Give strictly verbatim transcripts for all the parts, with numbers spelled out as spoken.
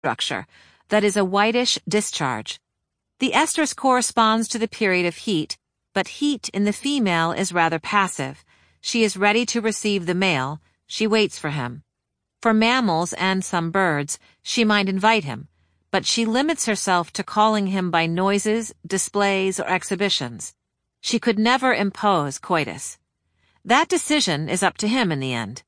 structure that is a whitish discharge. The estrus corresponds to the period of heat, but heat in the female is rather passive. She is ready to receive the male. She waits for him. For mammals and some birds, she might invite him, but she limits herself to calling him by noises, displays, or exhibitions. She could never impose coitus. That decision is up to him in the end.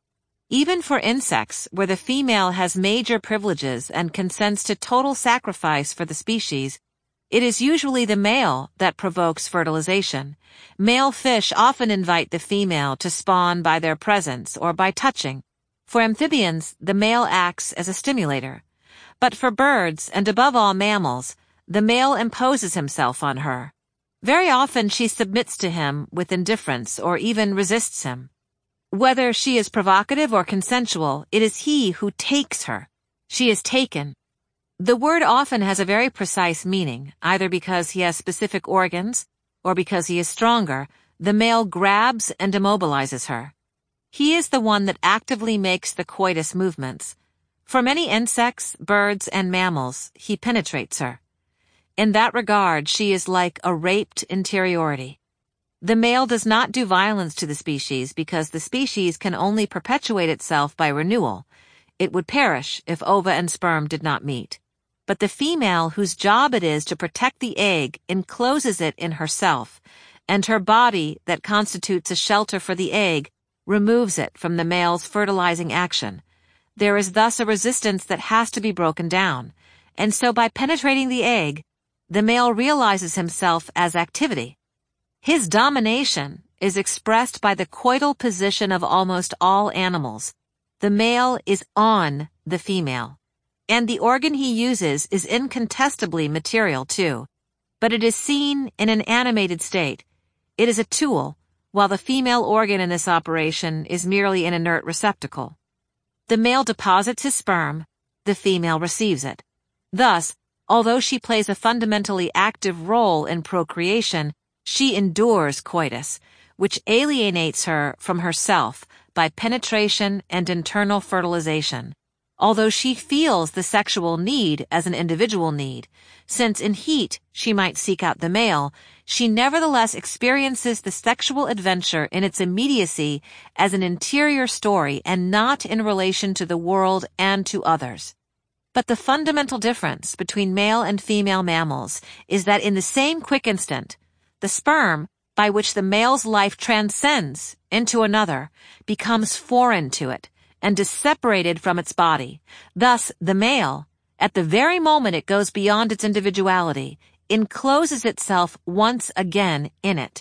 Even for insects, where the female has major privileges and consents to total sacrifice for the species, it is usually the male that provokes fertilization. Male fish often invite the female to spawn by their presence or by touching. For amphibians, the male acts as a stimulator. But for birds, and above all mammals, the male imposes himself on her. Very often she submits to him with indifference or even resists him. Whether she is provocative or consensual, it is he who takes her. She is taken. The word often has a very precise meaning, either because he has specific organs or because he is stronger. The male grabs and immobilizes her. He is the one that actively makes the coitus movements. For many insects, birds, and mammals, he penetrates her. In that regard, she is like a raped interiority. The male does not do violence to the species because the species can only perpetuate itself by renewal. It would perish if ova and sperm did not meet. But the female, whose job it is to protect the egg, encloses it in herself, and her body, that constitutes a shelter for the egg, removes it from the male's fertilizing action. There is thus a resistance that has to be broken down, and so by penetrating the egg, the male realizes himself as activity. His domination is expressed by the coital position of almost all animals. The male is on the female. And the organ he uses is incontestably material too, but it is seen in an animated state. It is a tool, while the female organ in this operation is merely an inert receptacle. The male deposits his sperm, the female receives it. Thus, although she plays a fundamentally active role in procreation, she endures coitus, which alienates her from herself by penetration and internal fertilization. Although she feels the sexual need as an individual need, since in heat she might seek out the male, she nevertheless experiences the sexual adventure in its immediacy as an interior story and not in relation to the world and to others. But the fundamental difference between male and female mammals is that in the same quick instant, the sperm, by which the male's life transcends into another, becomes foreign to it and is separated from its body. Thus, the male, at the very moment it goes beyond its individuality, encloses itself once again in it.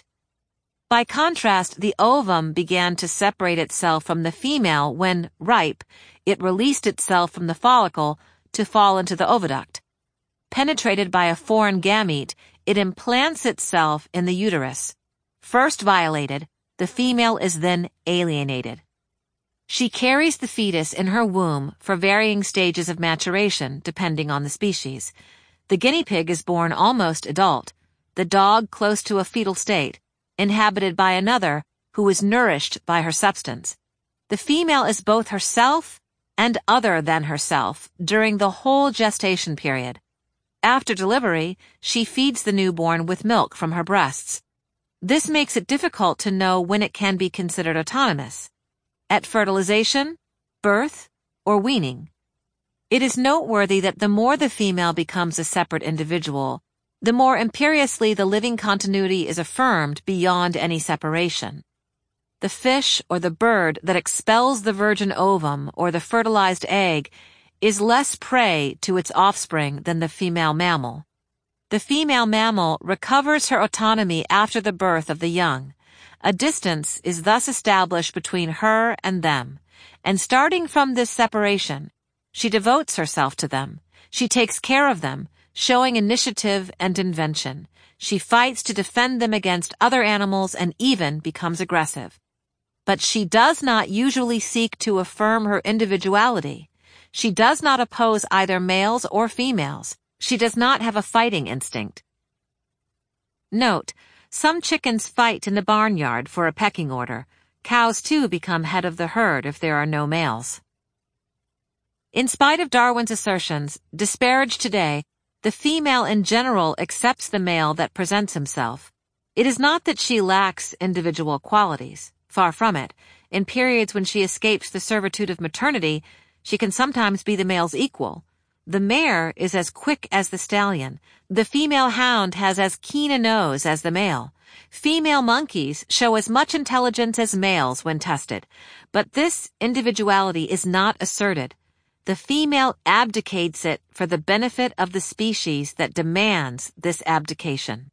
By contrast, the ovum began to separate itself from the female when, ripe, it released itself from the follicle to fall into the oviduct. Penetrated by a foreign gamete, it implants itself in the uterus. First violated, the female is then alienated. She carries the fetus in her womb for varying stages of maturation, depending on the species. The guinea pig is born almost adult, the dog close to a fetal state, inhabited by another who is nourished by her substance. The female is both herself and other than herself during the whole gestation period. After delivery, she feeds the newborn with milk from her breasts. This makes it difficult to know when it can be considered autonomous. At fertilization, birth, or weaning. It is noteworthy that the more the female becomes a separate individual, the more imperiously the living continuity is affirmed beyond any separation. The fish or the bird that expels the virgin ovum or the fertilized egg is less prey to its offspring than the female mammal. The female mammal recovers her autonomy after the birth of the young. A distance is thus established between her and them, and starting from this separation, she devotes herself to them. She takes care of them, showing initiative and invention. She fights to defend them against other animals and even becomes aggressive. But she does not usually seek to affirm her individuality. She does not oppose either males or females. She does not have a fighting instinct. Note, some chickens fight in the barnyard for a pecking order. Cows too become head of the herd if there are no males. In spite of Darwin's assertions, disparaged today, the female in general accepts the male that presents himself. It is not that she lacks individual qualities. Far from it. In periods when she escapes the servitude of maternity, she can sometimes be the male's equal. The mare is as quick as the stallion. The female hound has as keen a nose as the male. Female monkeys show as much intelligence as males when tested. But this individuality is not asserted. The female abdicates it for the benefit of the species that demands this abdication.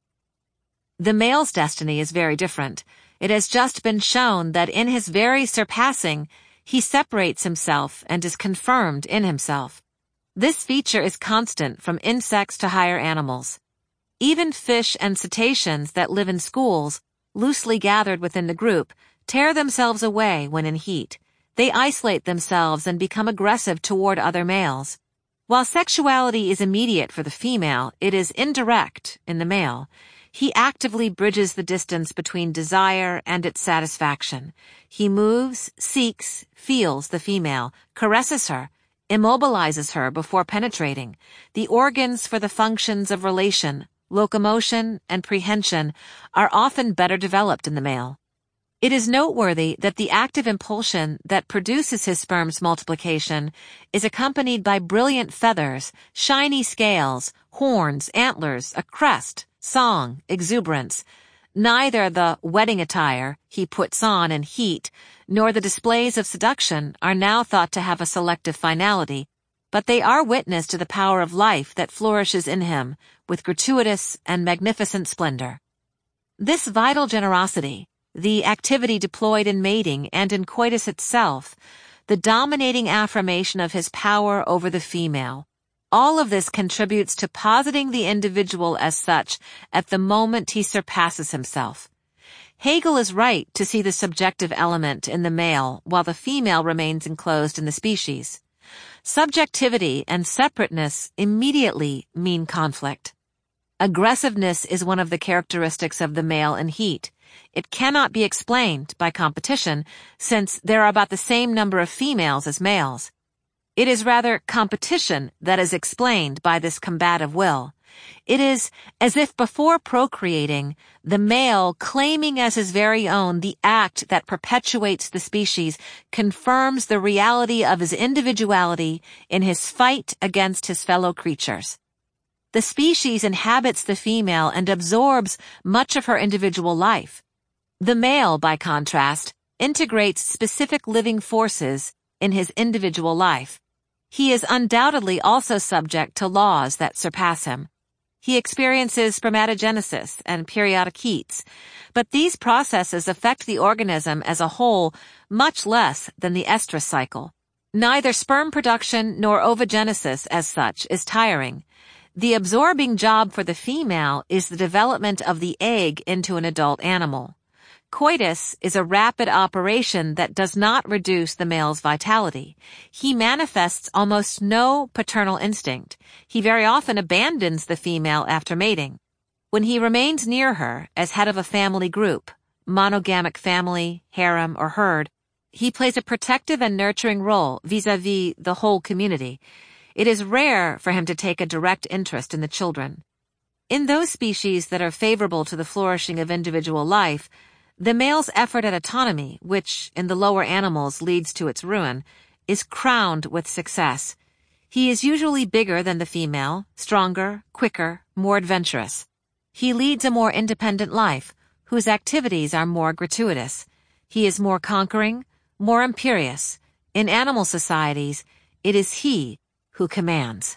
The male's destiny is very different. It has just been shown that in his very surpassing, he separates himself and is confirmed in himself. This feature is constant from insects to higher animals. Even fish and cetaceans that live in schools, loosely gathered within the group, tear themselves away when in heat. They isolate themselves and become aggressive toward other males. While sexuality is immediate for the female, it is indirect in the male. He actively bridges the distance between desire and its satisfaction. He moves, seeks, feels the female, caresses her, immobilizes her before penetrating. The organs for the functions of relation, locomotion, and prehension are often better developed in the male. It is noteworthy that the active impulsion that produces his sperm's multiplication is accompanied by brilliant feathers, shiny scales, horns, antlers, a crest, song, exuberance. Neither the wedding attire he puts on in heat nor the displays of seduction are now thought to have a selective finality, but they are witness to the power of life that flourishes in him with gratuitous and magnificent splendor. This vital generosity, the activity deployed in mating and in coitus itself, the dominating affirmation of his power over the female, all of this contributes to positing the individual as such at the moment he surpasses himself. Hegel is right to see the subjective element in the male while the female remains enclosed in the species. Subjectivity and separateness immediately mean conflict. Aggressiveness is one of the characteristics of the male in heat. It cannot be explained by competition, since there are about the same number of females as males. It is rather competition that is explained by this combative will. It is as if before procreating, the male, claiming as his very own the act that perpetuates the species, confirms the reality of his individuality in his fight against his fellow creatures. The species inhabits the female and absorbs much of her individual life. The male, by contrast, integrates specific living forces in his individual life. He is undoubtedly also subject to laws that surpass him. He experiences spermatogenesis and periodic heats, but these processes affect the organism as a whole much less than the estrus cycle. Neither sperm production nor ovogenesis as such is tiring. The absorbing job for the female is the development of the egg into an adult animal. Coitus is a rapid operation that does not reduce the male's vitality. He manifests almost no paternal instinct. He very often abandons the female after mating. When he remains near her as head of a family group, monogamic family, harem, or herd, he plays a protective and nurturing role vis-à-vis the whole community. It is rare for him to take a direct interest in the children. In those species that are favorable to the flourishing of individual life, the male's effort at autonomy, which in the lower animals leads to its ruin, is crowned with success. He is usually bigger than the female, stronger, quicker, more adventurous. He leads a more independent life, whose activities are more gratuitous. He is more conquering, more imperious. In animal societies, it is he who commands.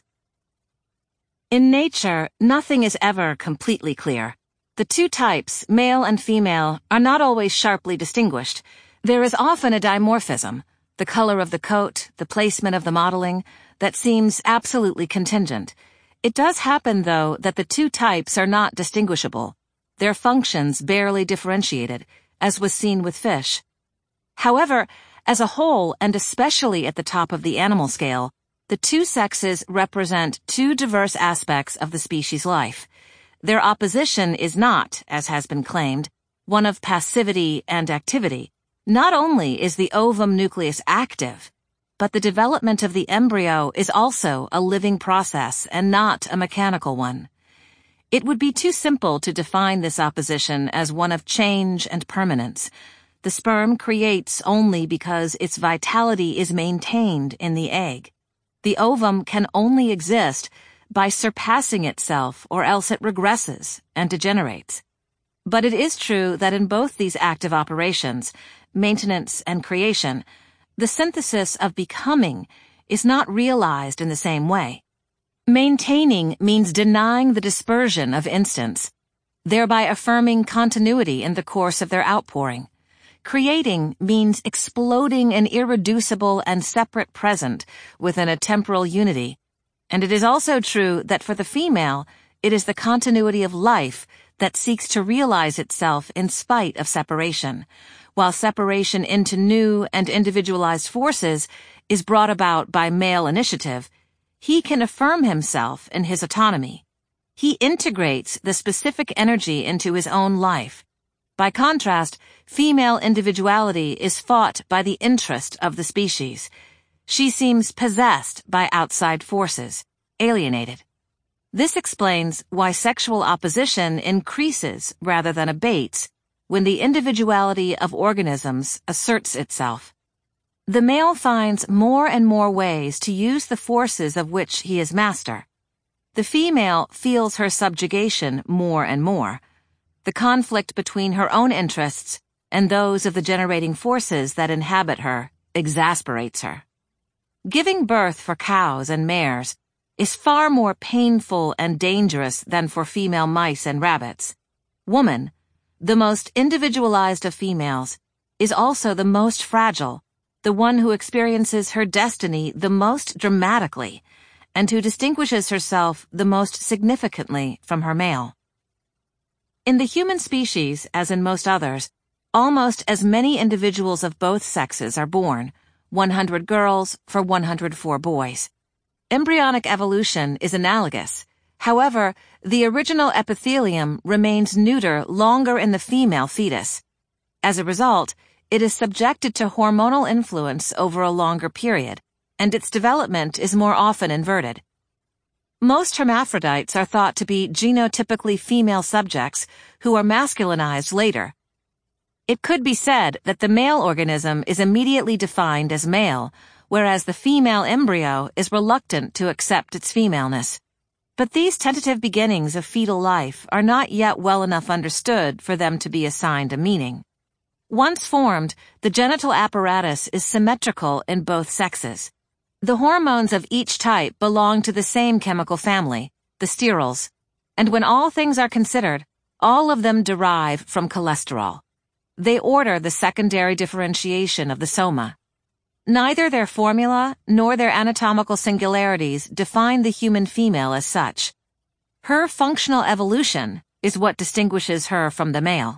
In nature, nothing is ever completely clear. The two types, male and female, are not always sharply distinguished. There is often a dimorphism, the color of the coat, the placement of the modeling, that seems absolutely contingent. It does happen, though, that the two types are not distinguishable, their functions barely differentiated, as was seen with fish. However, as a whole, and especially at the top of the animal scale, the two sexes represent two diverse aspects of the species' life. Their opposition is not, as has been claimed, one of passivity and activity. Not only is the ovum nucleus active, but the development of the embryo is also a living process and not a mechanical one. It would be too simple to define this opposition as one of change and permanence. The sperm creates only because its vitality is maintained in the egg. The ovum can only exist by surpassing itself, or else it regresses and degenerates. But it is true that in both these active operations, maintenance and creation, the synthesis of becoming is not realized in the same way. Maintaining means denying the dispersion of instants, thereby affirming continuity in the course of their outpouring. Creating means exploding an irreducible and separate present within a temporal unity, and it is also true that for the female, it is the continuity of life that seeks to realize itself in spite of separation, while separation into new and individualized forces is brought about by male initiative. He can affirm himself in his autonomy. He integrates the specific energy into his own life. By contrast, female individuality is fought by the interest of the species. She seems possessed by outside forces, alienated. This explains why sexual opposition increases rather than abates when the individuality of organisms asserts itself. The male finds more and more ways to use the forces of which he is master. The female feels her subjugation more and more. The conflict between her own interests and those of the generating forces that inhabit her exasperates her. Giving birth for cows and mares is far more painful and dangerous than for female mice and rabbits. Woman, the most individualized of females, is also the most fragile, the one who experiences her destiny the most dramatically, and who distinguishes herself the most significantly from her male. In the human species, as in most others, almost as many individuals of both sexes are born, one hundred girls for one hundred four boys. Embryonic evolution is analogous. However, the original epithelium remains neuter longer in the female fetus. As a result, it is subjected to hormonal influence over a longer period, and its development is more often inverted. Most hermaphrodites are thought to be genotypically female subjects who are masculinized later. It could be said that the male organism is immediately defined as male, whereas the female embryo is reluctant to accept its femaleness. But these tentative beginnings of fetal life are not yet well enough understood for them to be assigned a meaning. Once formed, the genital apparatus is symmetrical in both sexes. The hormones of each type belong to the same chemical family, the sterols, and when all things are considered, all of them derive from cholesterol. They order the secondary differentiation of the soma. Neither their formula nor their anatomical singularities define the human female as such. Her functional evolution is what distinguishes her from the male.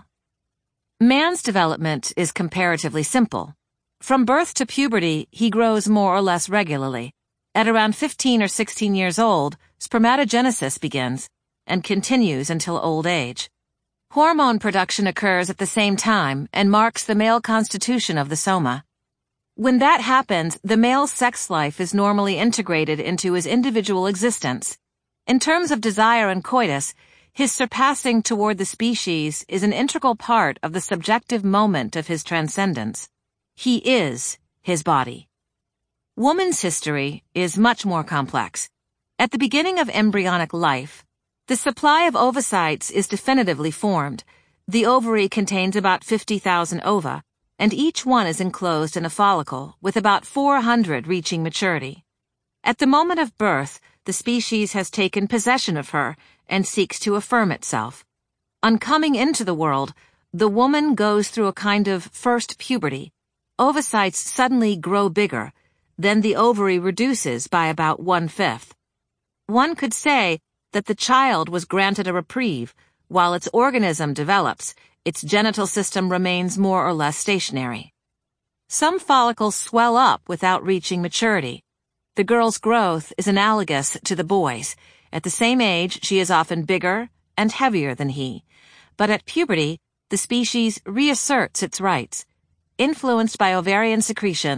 Man's development is comparatively simple. From birth to puberty, he grows more or less regularly. At around fifteen or sixteen years old, spermatogenesis begins and continues until old age. Hormone production occurs at the same time and marks the male constitution of the soma. When that happens, the male's sex life is normally integrated into his individual existence. In terms of desire and coitus, his surpassing toward the species is an integral part of the subjective moment of his transcendence. He is his body. Woman's history is much more complex. At the beginning of embryonic life, the supply of ovocytes is definitively formed. The ovary contains about fifty thousand ova, and each one is enclosed in a follicle, with about four hundred reaching maturity. At the moment of birth, the species has taken possession of her and seeks to affirm itself. On coming into the world, the woman goes through a kind of first puberty. Ovocytes suddenly grow bigger, then the ovary reduces by about one-fifth. One could say that the child was granted a reprieve. While its organism develops, its genital system remains more or less stationary. Some follicles swell up without reaching maturity. The girl's growth is analogous to the boy's. At the same age, she is often bigger and heavier than he. But at puberty, the species reasserts its rights. Influenced by ovarian secretions,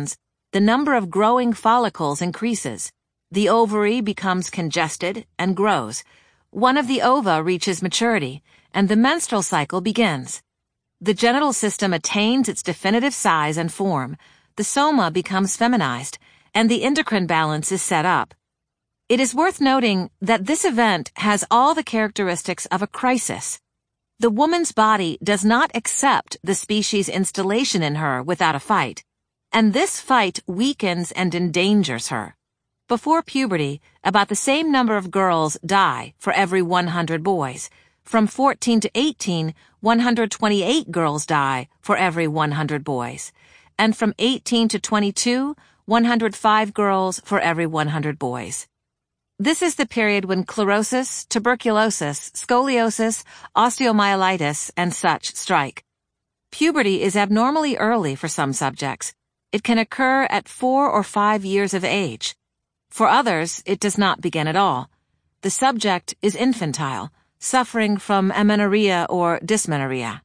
the number of growing follicles increases. The ovary becomes congested and grows. One of the ova reaches maturity, and the menstrual cycle begins. The genital system attains its definitive size and form, the soma becomes feminized, and the endocrine balance is set up. It is worth noting that this event has all the characteristics of a crisis. The woman's body does not accept the species' installation in her without a fight, and this fight weakens and endangers her. Before puberty, about the same number of girls die for every one hundred boys. From fourteen to eighteen, one hundred twenty-eight girls die for every one hundred boys. And from eighteen to twenty-two, one hundred five girls for every one hundred boys. This is the period when sclerosis, tuberculosis, scoliosis, osteomyelitis, and such strike. Puberty is abnormally early for some subjects. It can occur at four or five years of age. For others, it does not begin at all. The subject is infantile, suffering from amenorrhea or dysmenorrhea.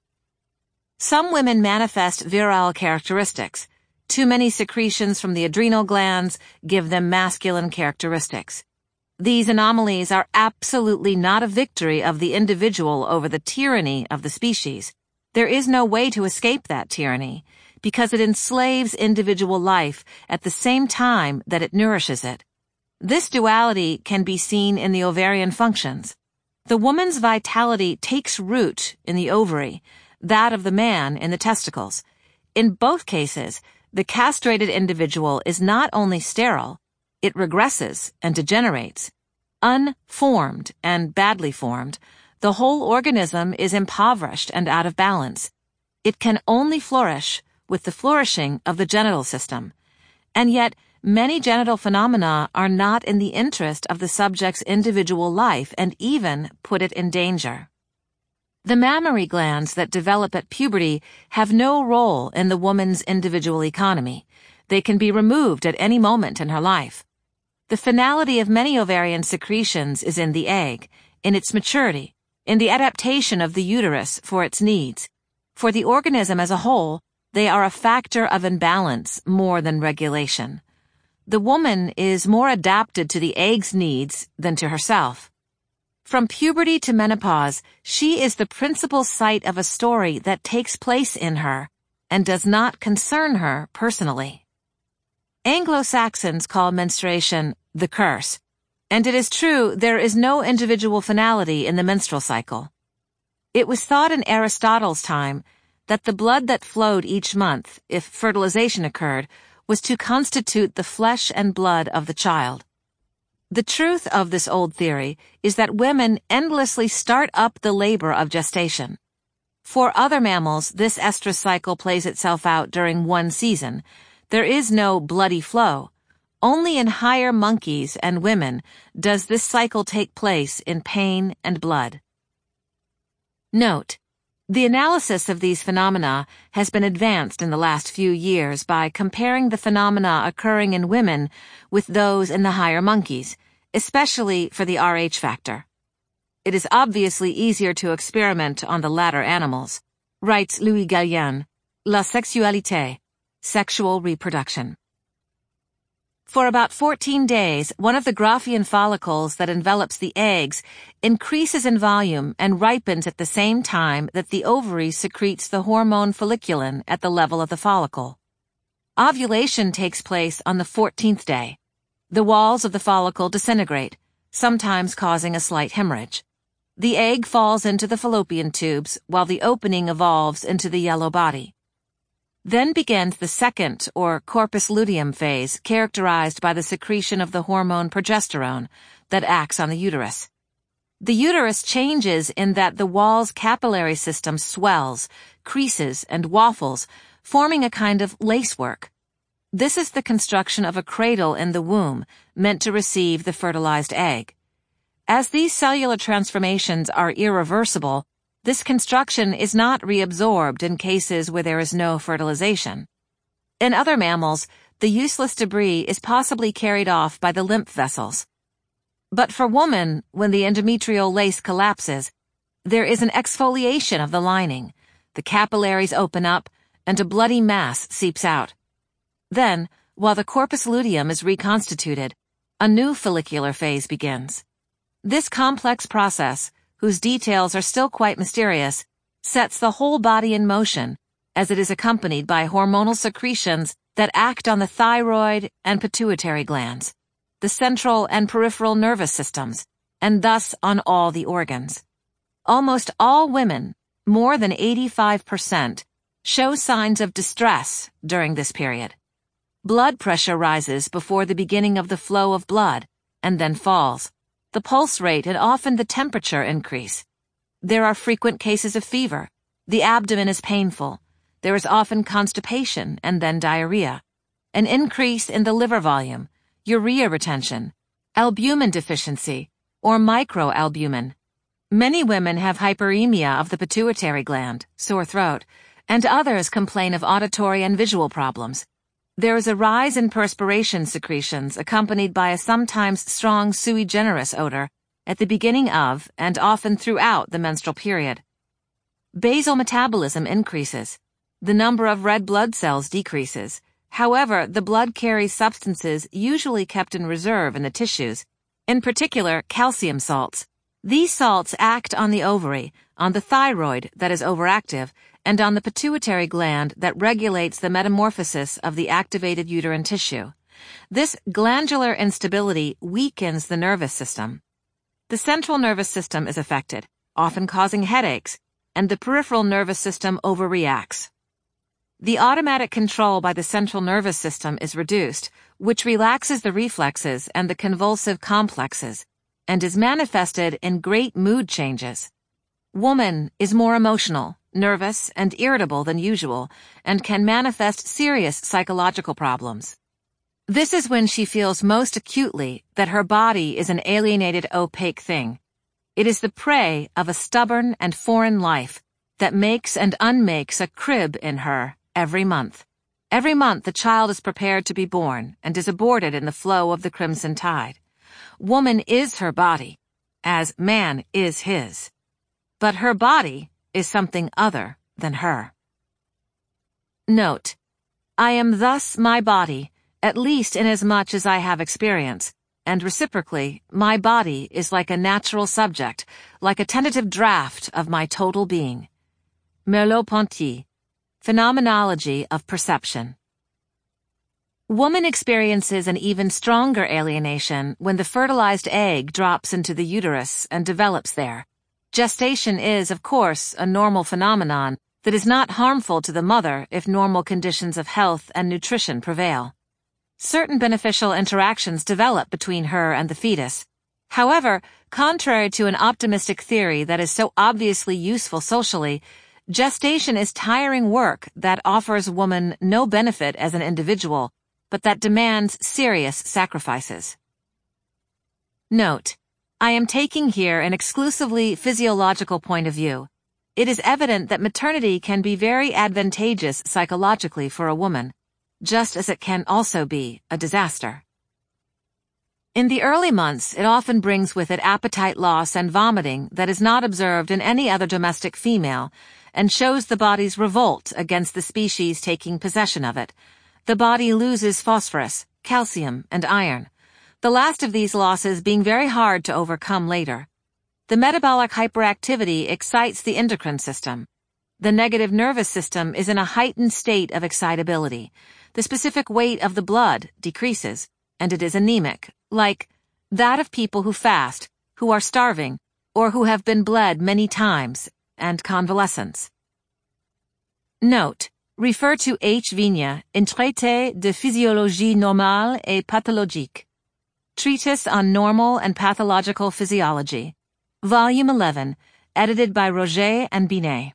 Some women manifest virile characteristics. Too many secretions from the adrenal glands give them masculine characteristics. These anomalies are absolutely not a victory of the individual over the tyranny of the species. There is no way to escape that tyranny, because it enslaves individual life at the same time that it nourishes it. This duality can be seen in the ovarian functions. The woman's vitality takes root in the ovary, that of the man in the testicles. In both cases, the castrated individual is not only sterile, it regresses and degenerates. Unformed and badly formed, the whole organism is impoverished and out of balance. It can only flourish with the flourishing of the genital system. And yet, many genital phenomena are not in the interest of the subject's individual life and even put it in danger. The mammary glands that develop at puberty have no role in the woman's individual economy. They can be removed at any moment in her life. The finality of many ovarian secretions is in the egg, in its maturity, in the adaptation of the uterus for its needs. For the organism as a whole, they are a factor of imbalance more than regulation. The woman is more adapted to the egg's needs than to herself. From puberty to menopause, she is the principal site of a story that takes place in her and does not concern her personally. Anglo-Saxons call menstruation the curse, and it is true there is no individual finality in the menstrual cycle. It was thought in Aristotle's time that the blood that flowed each month, if fertilization occurred, was to constitute the flesh and blood of the child. The truth of this old theory is that women endlessly start up the labor of gestation. For other mammals, this estrous cycle plays itself out during one season. There is no bloody flow. Only in higher monkeys and women does this cycle take place in pain and blood. Note: the analysis of these phenomena has been advanced in the last few years by comparing the phenomena occurring in women with those in the higher monkeys, especially for the Rh factor. It is obviously easier to experiment on the latter animals, writes Louis Gallienne, La Sexualité, Sexual Reproduction. For about fourteen days, one of the Graafian follicles that envelops the eggs increases in volume and ripens at the same time that the ovary secretes the hormone folliculin at the level of the follicle. Ovulation takes place on the fourteenth day. The walls of the follicle disintegrate, sometimes causing a slight hemorrhage. The egg falls into the fallopian tubes while the opening evolves into the yellow body. Then begins the second, or corpus luteum phase, characterized by the secretion of the hormone progesterone that acts on the uterus. The uterus changes in that the wall's capillary system swells, creases, and waffles, forming a kind of lacework. This is the construction of a cradle in the womb, meant to receive the fertilized egg. As these cellular transformations are irreversible, this construction is not reabsorbed in cases where there is no fertilization. In other mammals, the useless debris is possibly carried off by the lymph vessels. But for woman, when the endometrial lace collapses, there is an exfoliation of the lining. The capillaries open up, and a bloody mass seeps out. Then, while the corpus luteum is reconstituted, a new follicular phase begins. This complex process, whose details are still quite mysterious, sets the whole body in motion, as it is accompanied by hormonal secretions that act on the thyroid and pituitary glands, the central and peripheral nervous systems, and thus on all the organs. Almost all women, more than eighty-five percent, show signs of distress during this period. Blood pressure rises before the beginning of the flow of blood, and then falls. The pulse rate and often the temperature increase. There are frequent cases of fever. The abdomen is painful. There is often constipation and then diarrhea. An increase in the liver volume, urea retention, albumin deficiency, or microalbumin. Many women have hyperemia of the pituitary gland, sore throat, and others complain of auditory and visual problems. There is a rise in perspiration secretions accompanied by a sometimes strong sui generis odor at the beginning of and often throughout the menstrual period. Basal metabolism increases. The number of red blood cells decreases. However, the blood carries substances usually kept in reserve in the tissues, in particular calcium salts. These salts act on the ovary, on the thyroid that is overactive, and on the pituitary gland that regulates the metamorphosis of the activated uterine tissue. This glandular instability weakens the nervous system. The central nervous system is affected, often causing headaches, and the peripheral nervous system overreacts. The automatic control by the central nervous system is reduced, which relaxes the reflexes and the convulsive complexes, and is manifested in great mood changes. Woman is more emotional, nervous, and irritable than usual, and can manifest serious psychological problems. This is when she feels most acutely that her body is an alienated, opaque thing. It is the prey of a stubborn and foreign life that makes and unmakes a crib in her every month. Every month the child is prepared to be born and is aborted in the flow of the crimson tide. Woman is her body, as man is his. But her body is something other than her. Note: I am thus my body, at least inasmuch as I have experience, and reciprocally, my body is like a natural subject, like a tentative draft of my total being. Merleau-Ponty, Phenomenology of Perception. Woman experiences an even stronger alienation when the fertilized egg drops into the uterus and develops there. Gestation is, of course, a normal phenomenon that is not harmful to the mother if normal conditions of health and nutrition prevail. Certain beneficial interactions develop between her and the fetus. However, contrary to an optimistic theory that is so obviously useful socially, gestation is tiring work that offers woman no benefit as an individual, but that demands serious sacrifices. Note: I am taking here an exclusively physiological point of view. It is evident that maternity can be very advantageous psychologically for a woman, just as it can also be a disaster. In the early months, it often brings with it appetite loss and vomiting that is not observed in any other domestic female, and shows the body's revolt against the species taking possession of it. The body loses phosphorus, calcium, and iron, the last of these losses being very hard to overcome later. The metabolic hyperactivity excites the endocrine system. The negative nervous system is in a heightened state of excitability. The specific weight of the blood decreases, and it is anemic, like that of people who fast, who are starving, or who have been bled many times, and convalescence. Note: refer to H. Vigne in Traité de physiologie normale et pathologique. Treatise on Normal and Pathological Physiology. Volume eleven, edited by Roger and Binet.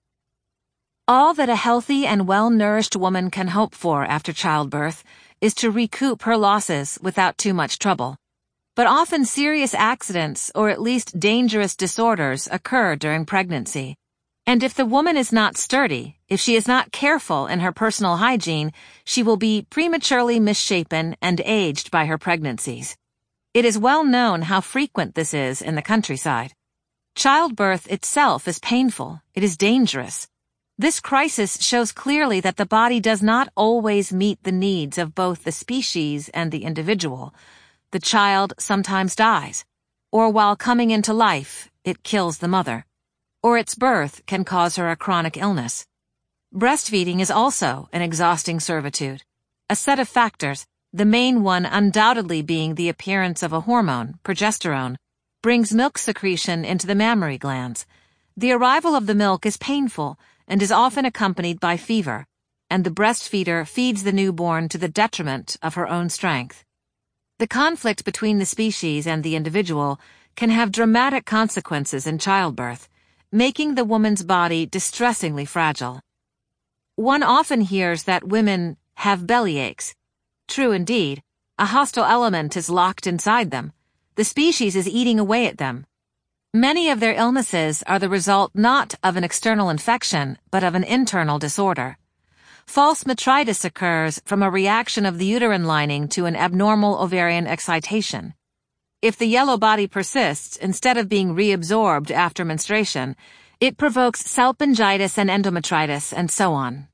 All that a healthy and well-nourished woman can hope for after childbirth is to recoup her losses without too much trouble. But often serious accidents or at least dangerous disorders occur during pregnancy. And if the woman is not sturdy, if she is not careful in her personal hygiene, she will be prematurely misshapen and aged by her pregnancies. It is well known how frequent this is in the countryside. Childbirth itself is painful, it is dangerous. This crisis shows clearly that the body does not always meet the needs of both the species and the individual. The child sometimes dies, or while coming into life, it kills the mother, or its birth can cause her a chronic illness. Breastfeeding is also an exhausting servitude. A set of factors, the main one undoubtedly being the appearance of a hormone, progesterone, brings milk secretion into the mammary glands. The arrival of the milk is painful and is often accompanied by fever, and the breastfeeder feeds the newborn to the detriment of her own strength. The conflict between the species and the individual can have dramatic consequences in childbirth, making the woman's body distressingly fragile. One often hears that women have belly aches. True indeed, a hostile element is locked inside them. The species is eating away at them. Many of their illnesses are the result not of an external infection, but of an internal disorder. False metritis occurs from a reaction of the uterine lining to an abnormal ovarian excitation. If the yellow body persists, instead of being reabsorbed after menstruation, it provokes salpingitis and endometritis, and so on.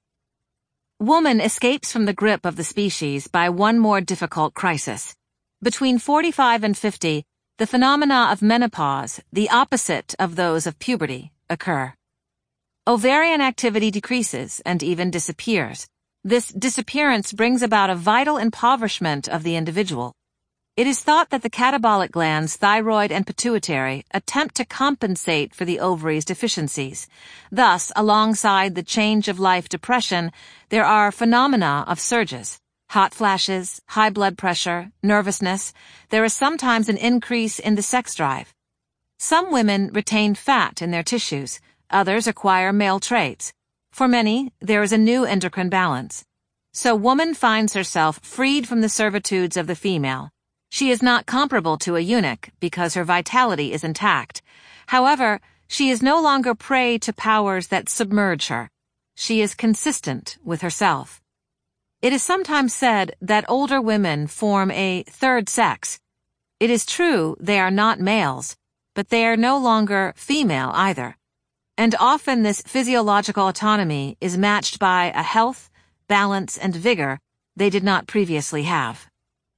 Woman escapes from the grip of the species by one more difficult crisis. Between forty-five and fifty, the phenomena of menopause, the opposite of those of puberty, occur. Ovarian activity decreases and even disappears. This disappearance brings about a vital impoverishment of the individual. It is thought that the catabolic glands, thyroid and pituitary, attempt to compensate for the ovaries' deficiencies. Thus, alongside the change-of-life depression, there are phenomena of surges. Hot flashes, high blood pressure, nervousness. There is sometimes an increase in the sex drive. Some women retain fat in their tissues, others acquire male traits. For many, there is a new endocrine balance. So woman finds herself freed from the servitudes of the female. She is not comparable to a eunuch because her vitality is intact. However, she is no longer prey to powers that submerge her. She is consistent with herself. It is sometimes said that older women form a third sex. It is true they are not males, but they are no longer female either. And often this physiological autonomy is matched by a health, balance, and vigor they did not previously have.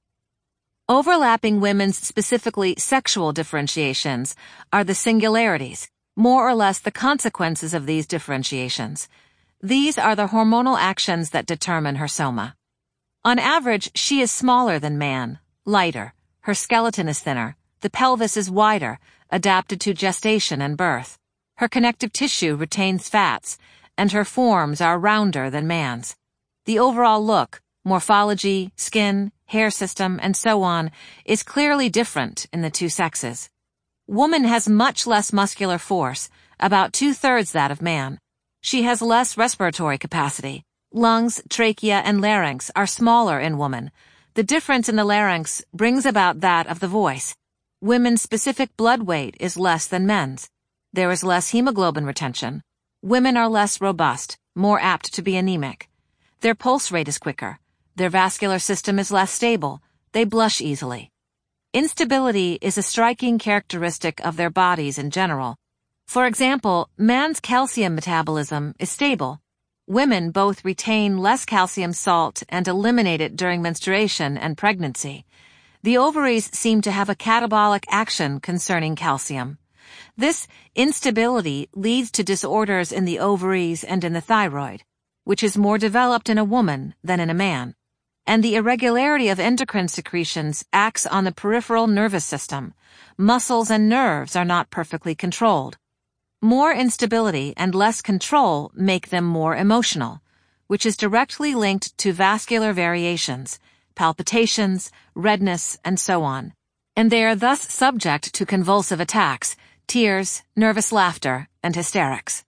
Overlapping women's specifically sexual differentiations are the singularities, more or less the consequences of these differentiations. These are the hormonal actions that determine her soma. On average, she is smaller than man, lighter, her skeleton is thinner, the pelvis is wider, adapted to gestation and birth. Her connective tissue retains fats, and her forms are rounder than man's. The overall look, morphology, skin, hair system, and so on, is clearly different in the two sexes. Woman has much less muscular force, about two-thirds that of man. She has less respiratory capacity. Lungs, trachea, and larynx are smaller in woman. The difference in the larynx brings about that of the voice. Women's specific blood weight is less than men's. There is less hemoglobin retention. Women are less robust, more apt to be anemic. Their pulse rate is quicker. Their vascular system is less stable. They blush easily. Instability is a striking characteristic of their bodies in general. For example, man's calcium metabolism is stable. Women both retain less calcium salt and eliminate it during menstruation and pregnancy. The ovaries seem to have a catabolic action concerning calcium. This instability leads to disorders in the ovaries and in the thyroid, which is more developed in a woman than in a man. And the irregularity of endocrine secretions acts on the peripheral nervous system. Muscles and nerves are not perfectly controlled. More instability and less control make them more emotional, which is directly linked to vascular variations, palpitations, redness, and so on. And they are thus subject to convulsive attacks, tears, nervous laughter, and hysterics.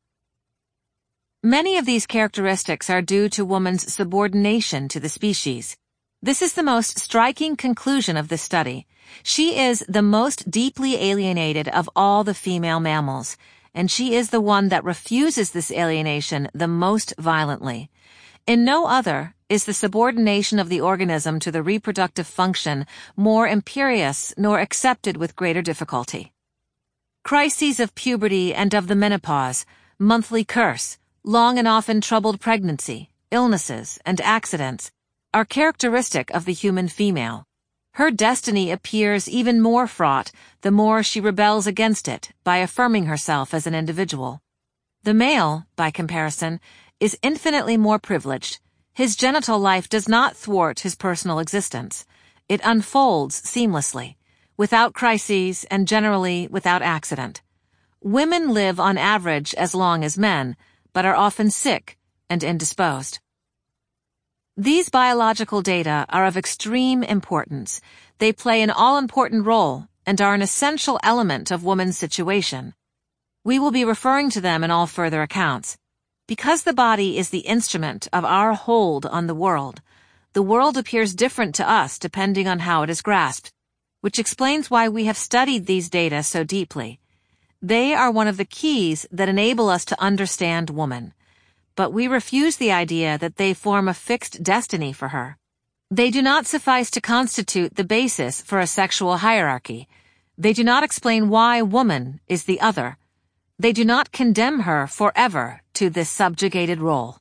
Many of these characteristics are due to woman's subordination to the species. This is the most striking conclusion of this study. She is the most deeply alienated of all the female mammals, and she is the one that refuses this alienation the most violently. In no other is the subordination of the organism to the reproductive function more imperious nor accepted with greater difficulty. Crises of puberty and of the menopause, monthly curse, long and often troubled pregnancy, illnesses, and accidents are characteristic of the human female. Her destiny appears even more fraught the more she rebels against it by affirming herself as an individual. The male, by comparison, is infinitely more privileged. His genital life does not thwart his personal existence. It unfolds seamlessly, without crises and generally without accident. Women live on average as long as men, but are often sick and indisposed. These biological data are of extreme importance. They play an all-important role and are an essential element of woman's situation. We will be referring to them in all further accounts. Because the body is the instrument of our hold on the world, the world appears different to us depending on how it is grasped, which explains why we have studied these data so deeply. They are one of the keys that enable us to understand woman. But we refuse the idea that they form a fixed destiny for her. They do not suffice to constitute the basis for a sexual hierarchy. They do not explain why woman is the other. They do not condemn her forever to this subjugated role.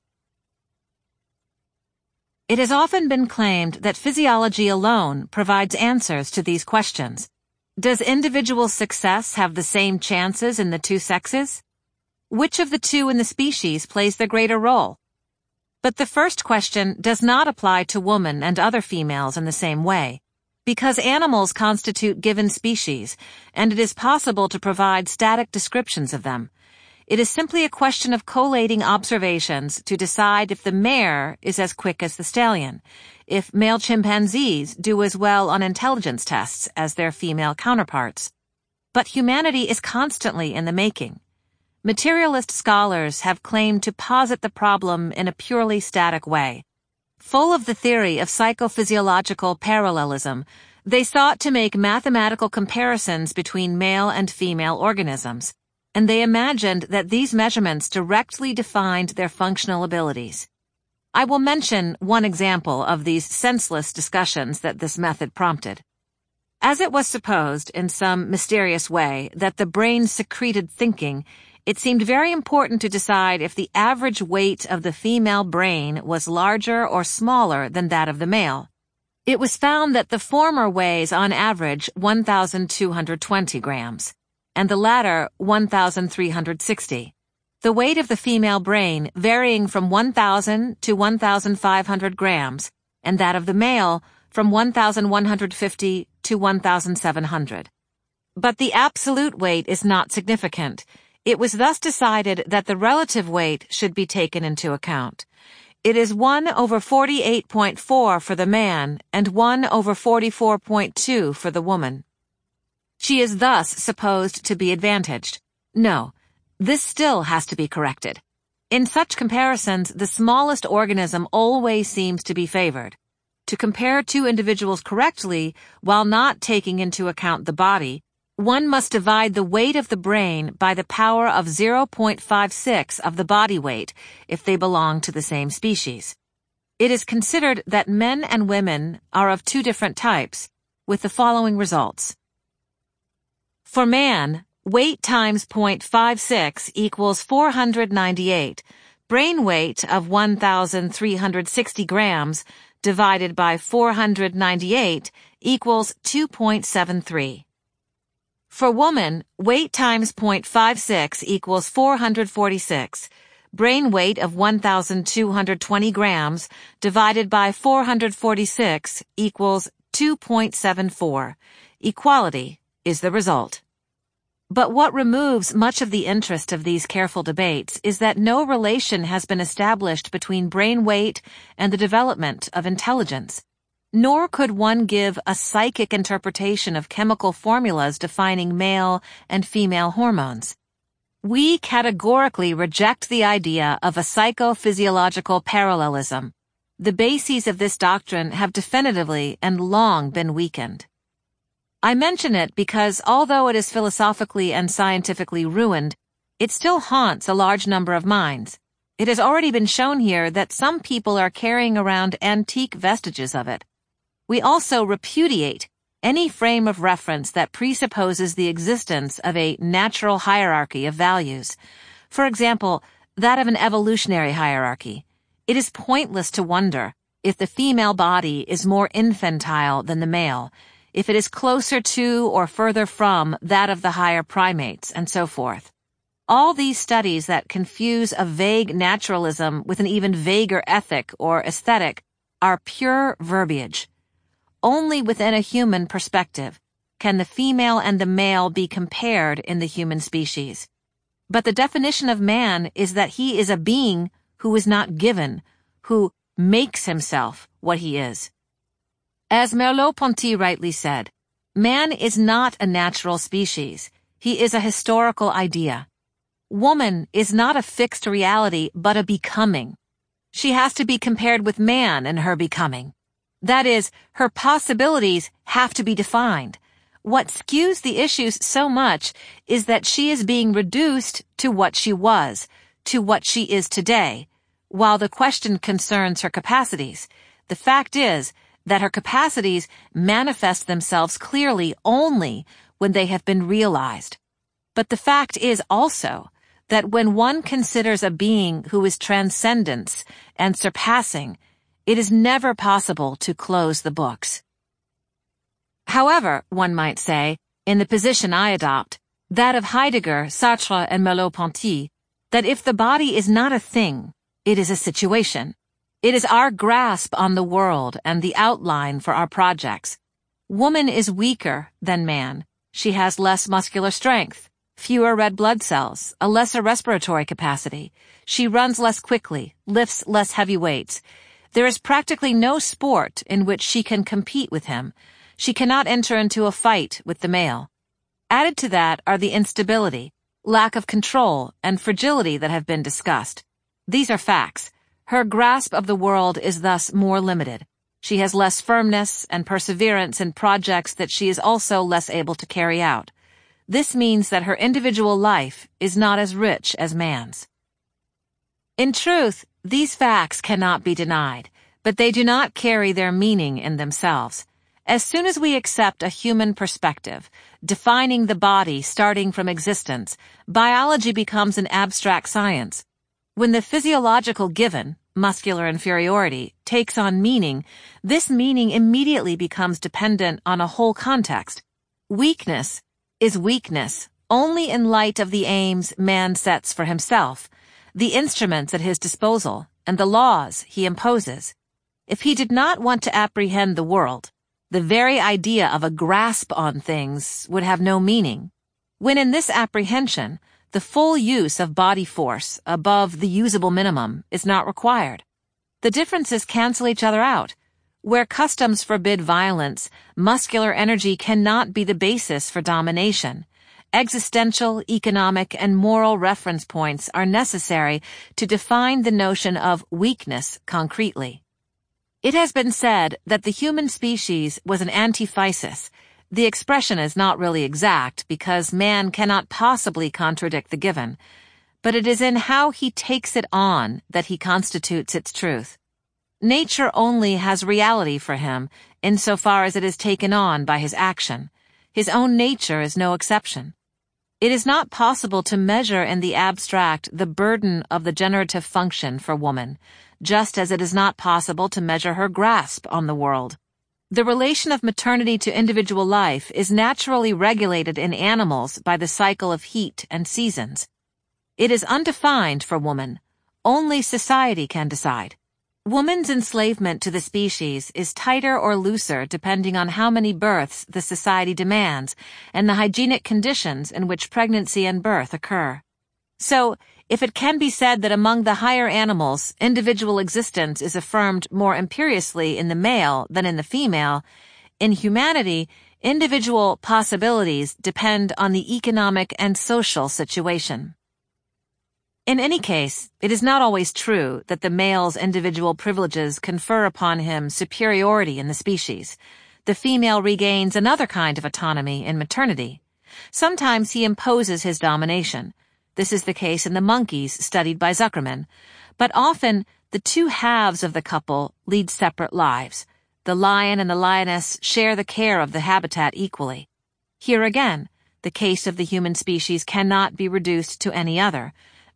It has often been claimed that physiology alone provides answers to these questions. Does individual success have the same chances in the two sexes? Which of the two in the species plays the greater role? But the first question does not apply to woman and other females in the same way, because animals constitute given species, and it is possible to provide static descriptions of them. It is simply a question of collating observations to decide if the mare is as quick as the stallion, if male chimpanzees do as well on intelligence tests as their female counterparts. But humanity is constantly in the making. Materialist scholars have claimed to posit the problem in a purely static way. Full of the theory of psychophysiological parallelism, they sought to make mathematical comparisons between male and female organisms, and they imagined that these measurements directly defined their functional abilities. I will mention one example of these senseless discussions that this method prompted. As it was supposed, in some mysterious way, that the brain secreted thinking, it seemed very important to decide if the average weight of the female brain was larger or smaller than that of the male. It was found that the former weighs on average one thousand two hundred twenty grams, and the latter one thousand three hundred sixty. The weight of the female brain varying from one thousand to one thousand five hundred grams, and that of the male from one thousand one hundred fifty to one thousand seven hundred. But the absolute weight is not significant. It was thus decided that the relative weight should be taken into account. It is one over forty-eight point four for the man and one over forty-four point two for the woman. She is thus supposed to be advantaged. No, this still has to be corrected. In such comparisons, the smallest organism always seems to be favored. To compare two individuals correctly, while not taking into account the body, one must divide the weight of the brain by the power of zero point five six of the body weight if they belong to the same species. It is considered that men and women are of two different types, with the following results. For man, weight times zero point five six equals four hundred ninety-eight. Brain weight of one thousand three hundred sixty grams divided by four hundred ninety-eight equals two point seven three. For woman, weight times zero point five six equals four hundred forty-six. Brain weight of one thousand two hundred twenty grams divided by four hundred forty-six equals two point seven four. Equality is the result. But what removes much of the interest of these careful debates is that no relation has been established between brain weight and the development of intelligence. Nor could one give a psychic interpretation of chemical formulas defining male and female hormones. We categorically reject the idea of a psychophysiological parallelism. The bases of this doctrine have definitively and long been weakened. I mention it because although it is philosophically and scientifically ruined, it still haunts a large number of minds. It has already been shown here that some people are carrying around antique vestiges of it. We also repudiate any frame of reference that presupposes the existence of a natural hierarchy of values. For example, that of an evolutionary hierarchy. It is pointless to wonder if the female body is more infantile than the male, if it is closer to or further from that of the higher primates, and so forth. All these studies that confuse a vague naturalism with an even vaguer ethic or aesthetic are pure verbiage. Only within a human perspective can the female and the male be compared in the human species. But the definition of man is that he is a being who is not given, who makes himself what he is. As Merleau-Ponty rightly said, man is not a natural species. He is a historical idea. Woman is not a fixed reality, but a becoming. She has to be compared with man in her becoming. That is, her possibilities have to be defined. What skews the issues so much is that she is being reduced to what she was, to what she is today, while the question concerns her capacities. The fact is that her capacities manifest themselves clearly only when they have been realized. But the fact is also that when one considers a being who is transcendence and surpassing, it is never possible to close the books. However, one might say, in the position I adopt, that of Heidegger, Sartre, and Merleau-Ponty, that if the body is not a thing, it is a situation. It is our grasp on the world and the outline for our projects. Woman is weaker than man. She has less muscular strength, fewer red blood cells, a lesser respiratory capacity. She runs less quickly, lifts less heavy weights. There is practically no sport in which she can compete with him. She cannot enter into a fight with the male. Added to that are the instability, lack of control, and fragility that have been discussed. These are facts. Her grasp of the world is thus more limited. She has less firmness and perseverance in projects that she is also less able to carry out. This means that her individual life is not as rich as man's. In truth, these facts cannot be denied, but they do not carry their meaning in themselves. As soon as we accept a human perspective, defining the body starting from existence, biology becomes an abstract science. When the physiological given, muscular inferiority, takes on meaning, this meaning immediately becomes dependent on a whole context. Weakness is weakness only in light of the aims man sets for himself, the instruments at his disposal, and the laws he imposes. If he did not want to apprehend the world, the very idea of a grasp on things would have no meaning. When in this apprehension, the full use of body force above the usable minimum is not required. The differences cancel each other out. Where customs forbid violence, muscular energy cannot be the basis for domination. Existential, economic, and moral reference points are necessary to define the notion of weakness concretely. It has been said that the human species was an antiphysis. The expression is not really exact because man cannot possibly contradict the given, but it is in how he takes it on that he constitutes its truth. Nature only has reality for him insofar as it is taken on by his action. His own nature is no exception. It is not possible to measure in the abstract the burden of the generative function for woman, just as it is not possible to measure her grasp on the world. The relation of maternity to individual life is naturally regulated in animals by the cycle of heat and seasons. It is undefined for woman. Only society can decide. Woman's enslavement to the species is tighter or looser depending on how many births the society demands and the hygienic conditions in which pregnancy and birth occur. So, if it can be said that among the higher animals, individual existence is affirmed more imperiously in the male than in the female, in humanity, individual possibilities depend on the economic and social situation. In any case, it is not always true that the male's individual privileges confer upon him superiority in the species. The female regains another kind of autonomy in maternity. Sometimes he imposes his domination. This is the case in the monkeys studied by Zuckerman. But often, the two halves of the couple lead separate lives. The lion and the lioness share the care of the habitat equally. Here again, the case of the human species cannot be reduced to any other.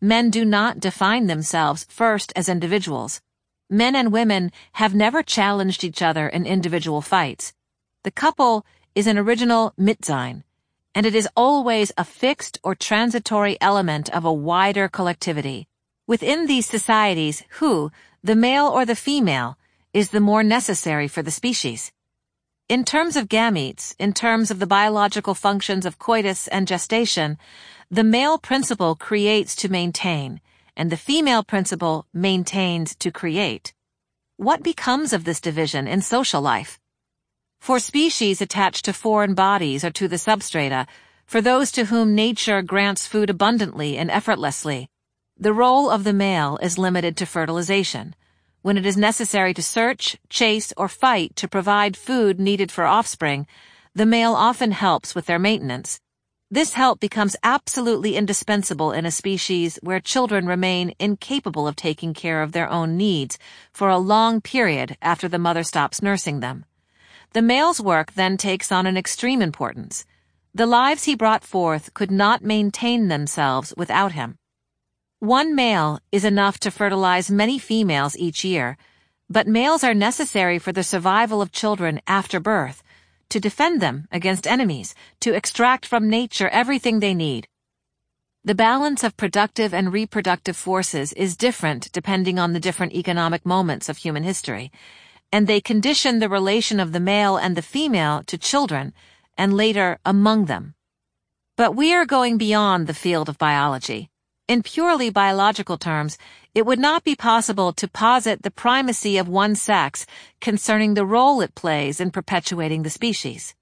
Men do not define themselves first as individuals. Men and women have never challenged each other in individual fights. The couple is an original Mitsein, and it is always a fixed or transitory element of a wider collectivity. Within these societies, who, the male or the female, is the more necessary for the species? In terms of gametes, in terms of the biological functions of coitus and gestation, the male principle creates to maintain, and the female principle maintains to create. What becomes of this division in social life? For species attached to foreign bodies or to the substrata, for those to whom nature grants food abundantly and effortlessly, the role of the male is limited to fertilization. When it is necessary to search, chase, or fight to provide food needed for offspring, the male often helps with their maintenance. This help becomes absolutely indispensable in a species where children remain incapable of taking care of their own needs for a long period after the mother stops nursing them. The male's work then takes on an extreme importance. The lives he brought forth could not maintain themselves without him. One male is enough to fertilize many females each year, but males are necessary for the survival of children after birth, to defend them against enemies, to extract from nature everything they need. The balance of productive and reproductive forces is different depending on the different economic moments of human history, and they condition the relation of the male and the female to children, and later among them. But we are going beyond the field of biology. In purely biological terms, it would not be possible to posit the primacy of one sex concerning the role it plays in perpetuating the species.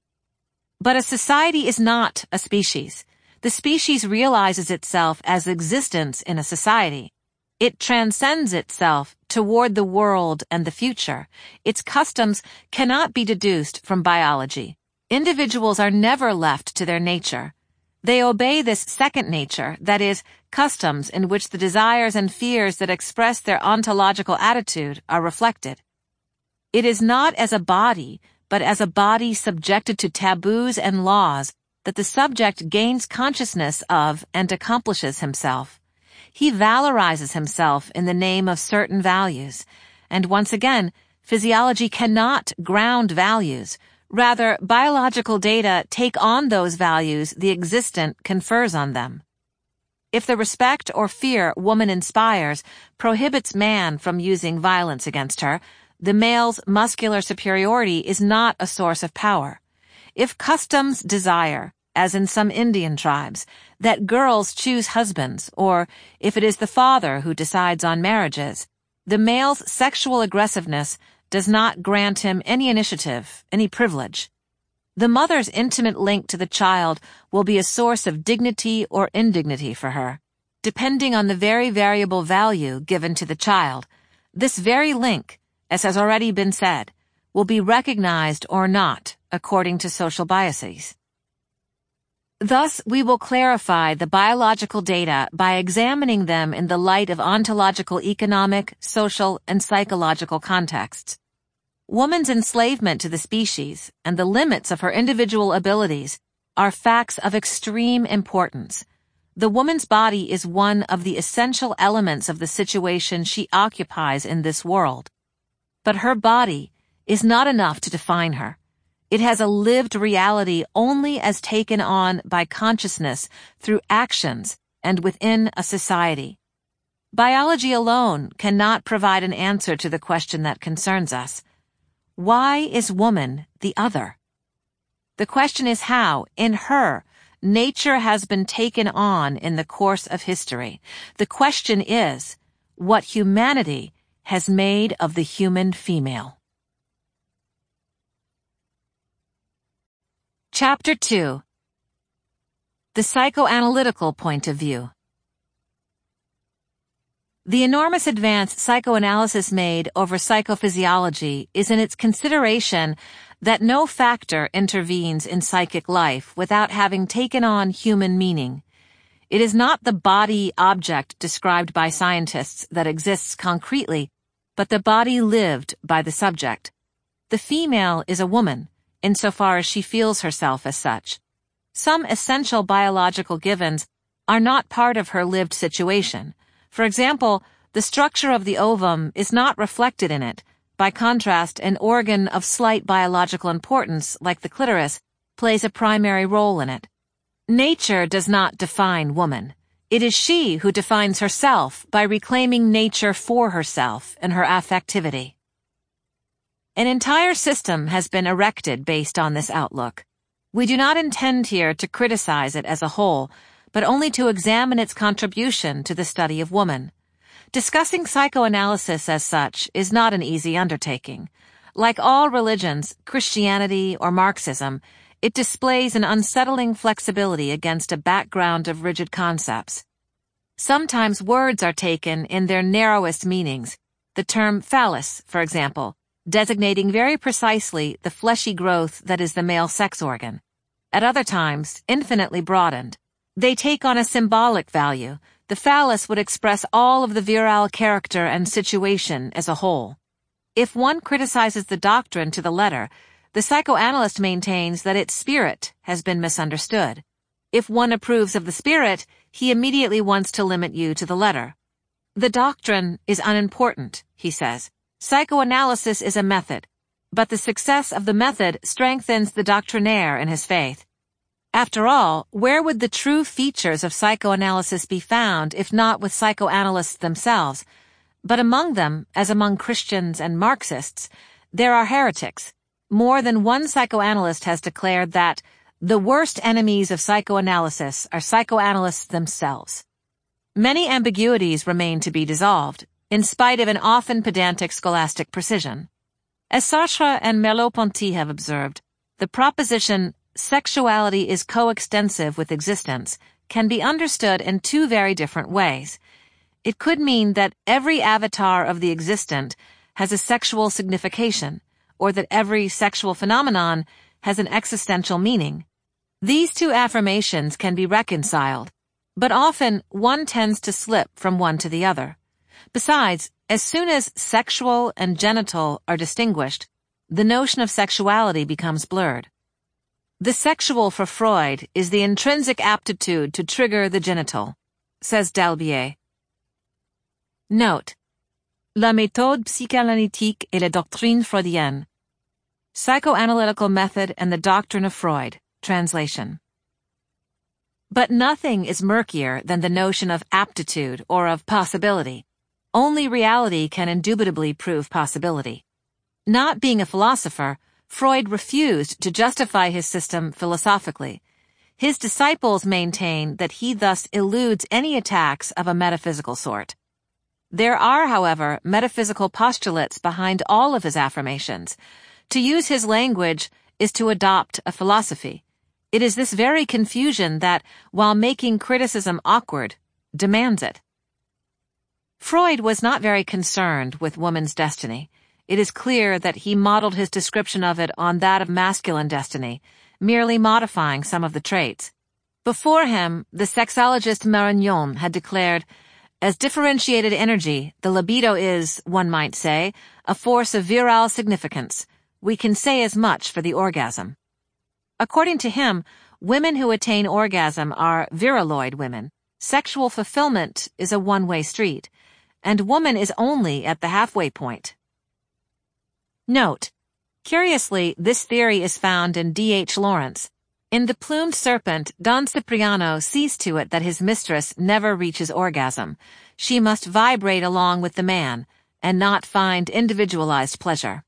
But a society is not a species. The species realizes itself as existence in a society. It transcends itself toward the world and the future. Its customs cannot be deduced from biology. Individuals are never left to their nature. They obey this second nature, that is, customs in which the desires and fears that express their ontological attitude are reflected. It is not as a body, but as a body subjected to taboos and laws that the subject gains consciousness of and accomplishes himself. He valorizes himself in the name of certain values, and once again, physiology cannot ground values. Rather, biological data take on those values the existent confers on them. If the respect or fear woman inspires prohibits man from using violence against her, the male's muscular superiority is not a source of power. If customs desire, as in some Indian tribes, that girls choose husbands, or if it is the father who decides on marriages, the male's sexual aggressiveness does not grant him any initiative, any privilege. The mother's intimate link to the child will be a source of dignity or indignity for her, depending on the very variable value given to the child. This very link, as has already been said, will be recognized or not according to social biases. Thus, we will clarify the biological data by examining them in the light of ontological, economic, social, and psychological contexts. Woman's enslavement to the species and the limits of her individual abilities are facts of extreme importance. The woman's body is one of the essential elements of the situation she occupies in this world. But her body is not enough to define her. It has a lived reality only as taken on by consciousness through actions and within a society. Biology alone cannot provide an answer to the question that concerns us. Why is woman the other? The question is how, in her, nature has been taken on in the course of history. The question is what humanity has made of the human female. Chapter two. The Psychoanalytical Point of View. The enormous advance psychoanalysis made over psychophysiology is in its consideration that no factor intervenes in psychic life without having taken on human meaning. It is not the body object described by scientists that exists concretely, but the body lived by the subject. The female is a woman, insofar as she feels herself as such. Some essential biological givens are not part of her lived situation. For example, the structure of the ovum is not reflected in it. By contrast, an organ of slight biological importance, like the clitoris, plays a primary role in it. Nature does not define woman. It is she who defines herself by reclaiming nature for herself and her affectivity. An entire system has been erected based on this outlook. We do not intend here to criticize it as a whole, but only to examine its contribution to the study of woman. Discussing psychoanalysis as such is not an easy undertaking. Like all religions, Christianity or Marxism, it displays an unsettling flexibility against a background of rigid concepts. Sometimes words are taken in their narrowest meanings. The term phallus, for example, designating very precisely the fleshy growth that is the male sex organ. At other times, infinitely broadened. They take on a symbolic value. The phallus would express all of the virile character and situation as a whole. If one criticizes the doctrine to the letter, the psychoanalyst maintains that its spirit has been misunderstood. If one approves of the spirit, he immediately wants to limit you to the letter. The doctrine is unimportant, he says. Psychoanalysis is a method, but the success of the method strengthens the doctrinaire in his faith. After all, where would the true features of psychoanalysis be found if not with psychoanalysts themselves? But among them, as among Christians and Marxists, there are heretics. More than one psychoanalyst has declared that the worst enemies of psychoanalysis are psychoanalysts themselves. Many ambiguities remain to be dissolved, in spite of an often pedantic scholastic precision. As Sartre and Merleau-Ponty have observed, the proposition sexuality is coextensive with existence can be understood in two very different ways. It could mean that every avatar of the existent has a sexual signification, or that every sexual phenomenon has an existential meaning. These two affirmations can be reconciled, but often one tends to slip from one to the other. Besides, as soon as sexual and genital are distinguished, the notion of sexuality becomes blurred. The sexual for Freud is the intrinsic aptitude to trigger the genital, says Dalbier. Note: La méthode psychanalytique et la doctrine freudienne. Psychoanalytical Method and the Doctrine of Freud. Translation. But nothing is murkier than the notion of aptitude or of possibility. Only reality can indubitably prove possibility. Not being a philosopher, Freud refused to justify his system philosophically. His disciples maintain that he thus eludes any attacks of a metaphysical sort. There are, however, metaphysical postulates behind all of his affirmations. To use his language is to adopt a philosophy. It is this very confusion that, while making criticism awkward, demands it. Freud was not very concerned with woman's destiny. It is clear that he modeled his description of it on that of masculine destiny, merely modifying some of the traits. Before him, the sexologist Marignon had declared, as differentiated energy, the libido is, one might say, a force of virile significance. We can say as much for the orgasm. According to him, women who attain orgasm are viriloid women. Sexual fulfillment is a one-way street, and woman is only at the halfway point. Note: curiously, this theory is found in D H Lawrence. In The Plumed Serpent, Don Cipriano sees to it that his mistress never reaches orgasm. She must vibrate along with the man, and not find individualized pleasure.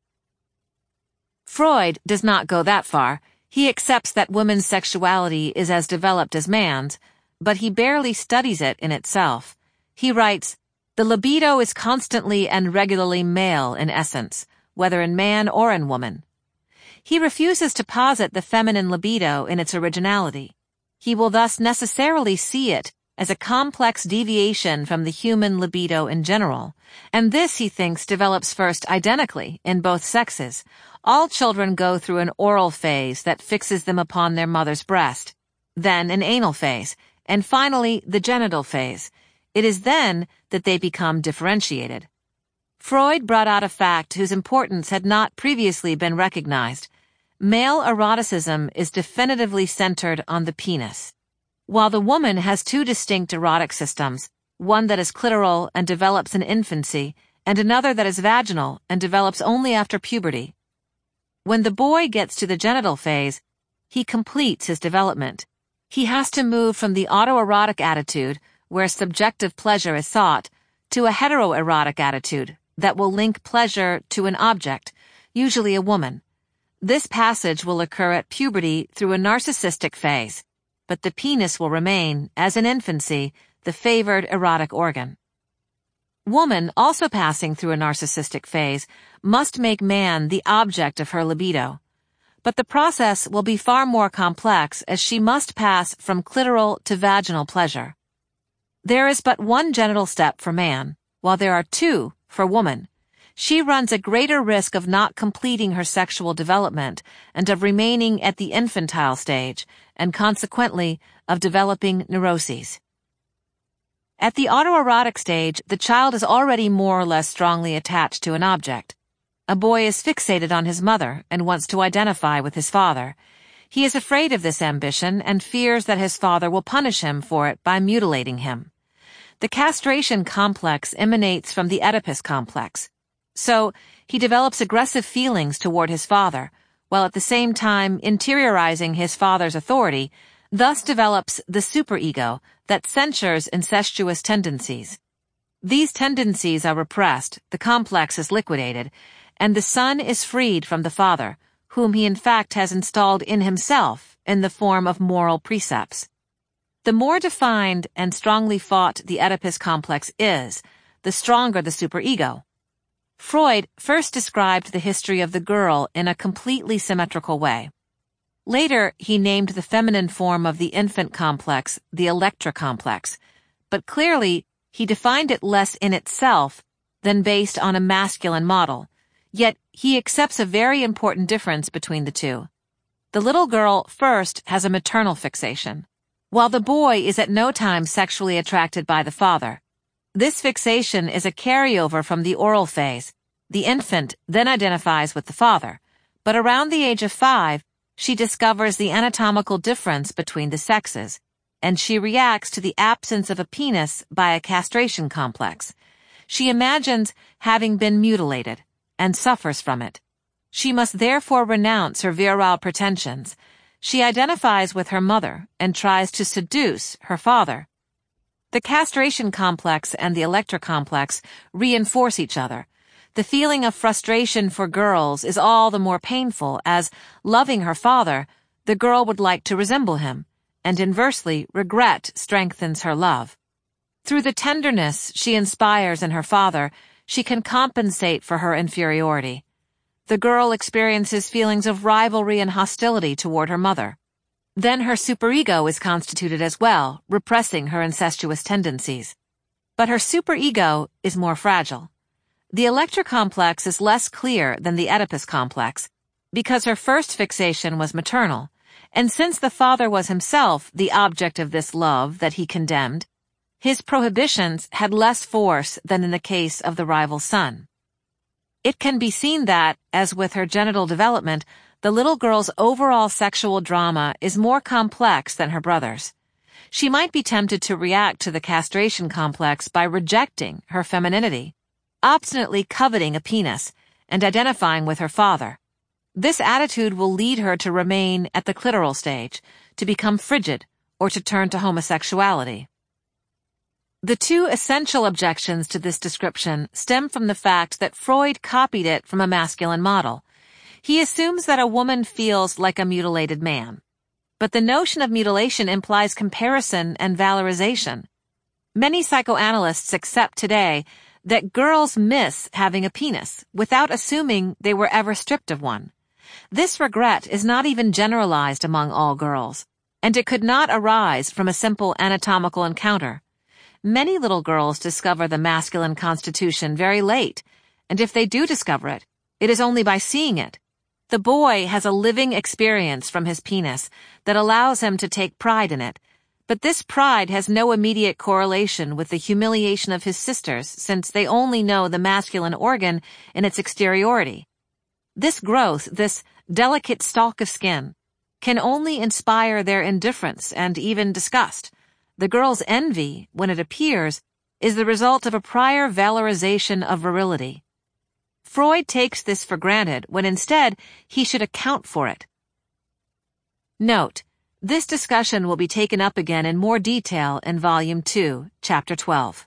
Freud does not go that far. He accepts that woman's sexuality is as developed as man's, but he barely studies it in itself. He writes, the libido is constantly and regularly male in essence, whether in man or in woman. He refuses to posit the feminine libido in its originality. He will thus necessarily see it as a complex deviation from the human libido in general, and this, he thinks, develops first identically in both sexes. All children go through an oral phase that fixes them upon their mother's breast, then an anal phase, and finally the genital phase. It is then that they become differentiated. Freud brought out a fact whose importance had not previously been recognized. Male eroticism is definitively centered on the penis. while the woman has two distinct erotic systems, one that is clitoral and develops in infancy, and another that is vaginal and develops only after puberty. When the boy gets to the genital phase, he completes his development. He has to move from the autoerotic attitude, where subjective pleasure is sought, to a heteroerotic attitude that will link pleasure to an object, usually a woman. This passage will occur at puberty through a narcissistic phase, but the penis will remain, as in infancy, the favored erotic organ. Woman, also passing through a narcissistic phase, must make man the object of her libido. But the process will be far more complex as she must pass from clitoral to vaginal pleasure. There is but one genital step for man, while there are two for woman. She runs a greater risk of not completing her sexual development and of remaining at the infantile stage, and consequently of developing neuroses. At the autoerotic stage, the child is already more or less strongly attached to an object. A boy is fixated on his mother and wants to identify with his father. He is afraid of this ambition and fears that his father will punish him for it by mutilating him. The castration complex emanates from the Oedipus complex. So, he develops aggressive feelings toward his father, while at the same time interiorizing his father's authority, thus develops the superego that censures incestuous tendencies. These tendencies are repressed, the complex is liquidated, and the son is freed from the father, whom he in fact has installed in himself in the form of moral precepts. The more defined and strongly fought the Oedipus complex is, the stronger the superego. Freud first described the history of the girl in a completely symmetrical way. Later, he named the feminine form of the infant complex the Electra complex, but clearly he defined it less in itself than based on a masculine model. Yet, he accepts a very important difference between the two. The little girl first has a maternal fixation, while the boy is at no time sexually attracted by the father. This fixation is a carryover from the oral phase. The infant then identifies with the father, but around the age of five, she discovers the anatomical difference between the sexes, and she reacts to the absence of a penis by a castration complex. She imagines having been mutilated, and suffers from it. She must therefore renounce her virile pretensions. She identifies with her mother and tries to seduce her father. The castration complex and the Electra complex reinforce each other. The feeling of frustration for girls is all the more painful as, loving her father, the girl would like to resemble him, and inversely, regret strengthens her love. Through the tenderness she inspires in her father, she can compensate for her inferiority. The girl experiences feelings of rivalry and hostility toward her mother. Then her superego is constituted as well, repressing her incestuous tendencies. But her superego is more fragile. The Electra complex is less clear than the Oedipus complex, because her first fixation was maternal, and since the father was himself the object of this love that he condemned, his prohibitions had less force than in the case of the rival son. It can be seen that, as with her genital development, the little girl's overall sexual drama is more complex than her brother's. She might be tempted to react to the castration complex by rejecting her femininity, obstinately coveting a penis, and identifying with her father. This attitude will lead her to remain at the clitoral stage, to become frigid, or to turn to homosexuality. The two essential objections to this description stem from the fact that Freud copied it from a masculine model. He assumes that a woman feels like a mutilated man. But the notion of mutilation implies comparison and valorization. Many psychoanalysts accept today that girls miss having a penis without assuming they were ever stripped of one. This regret is not even generalized among all girls, and it could not arise from a simple anatomical encounter. Many little girls discover the masculine constitution very late, and if they do discover it, it is only by seeing it. The boy has a living experience from his penis that allows him to take pride in it, but this pride has no immediate correlation with the humiliation of his sisters since they only know the masculine organ in its exteriority. This growth, this delicate stalk of skin, can only inspire their indifference and even disgust. The girl's envy, when it appears, is the result of a prior valorization of virility. Freud takes this for granted when instead he should account for it. Note, this discussion will be taken up again in more detail in Volume two, Chapter twelve.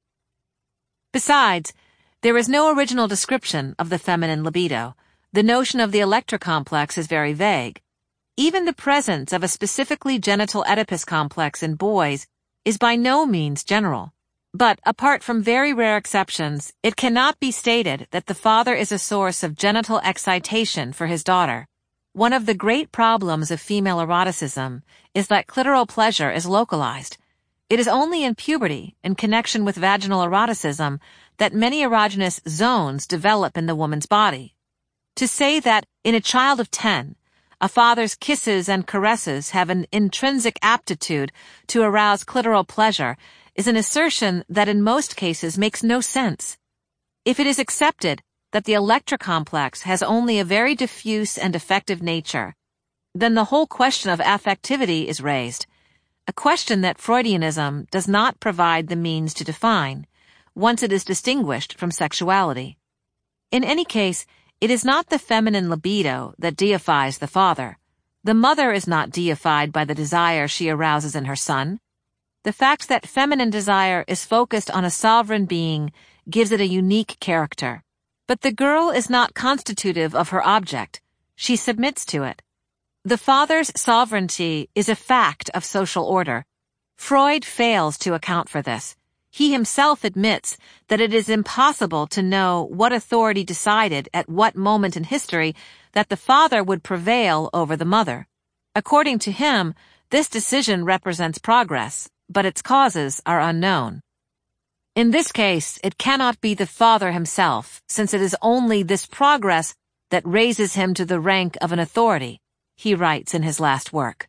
Besides, there is no original description of the feminine libido. The notion of the Electra complex is very vague. Even the presence of a specifically genital Oedipus complex in boys is by no means general. But apart from very rare exceptions, it cannot be stated that the father is a source of genital excitation for his daughter. One of the great problems of female eroticism is that clitoral pleasure is localized. It is only in puberty, in connection with vaginal eroticism, that many erogenous zones develop in the woman's body. To say that, in a child of ten, a father's kisses and caresses have an intrinsic aptitude to arouse clitoral pleasure is an assertion that in most cases makes no sense. If it is accepted that the Electra complex has only a very diffuse and effective nature, then the whole question of affectivity is raised, a question that Freudianism does not provide the means to define, once it is distinguished from sexuality. In any case, it is not the feminine libido that deifies the father. The mother is not deified by the desire she arouses in her son. The fact that feminine desire is focused on a sovereign being gives it a unique character. But the girl is not constitutive of her object. She submits to it. The father's sovereignty is a fact of social order. Freud fails to account for this. He himself admits that it is impossible to know what authority decided at what moment in history that the father would prevail over the mother. According to him, this decision represents progress, but its causes are unknown. In this case, it cannot be the father himself, since it is only this progress that raises him to the rank of an authority, he writes in his last work.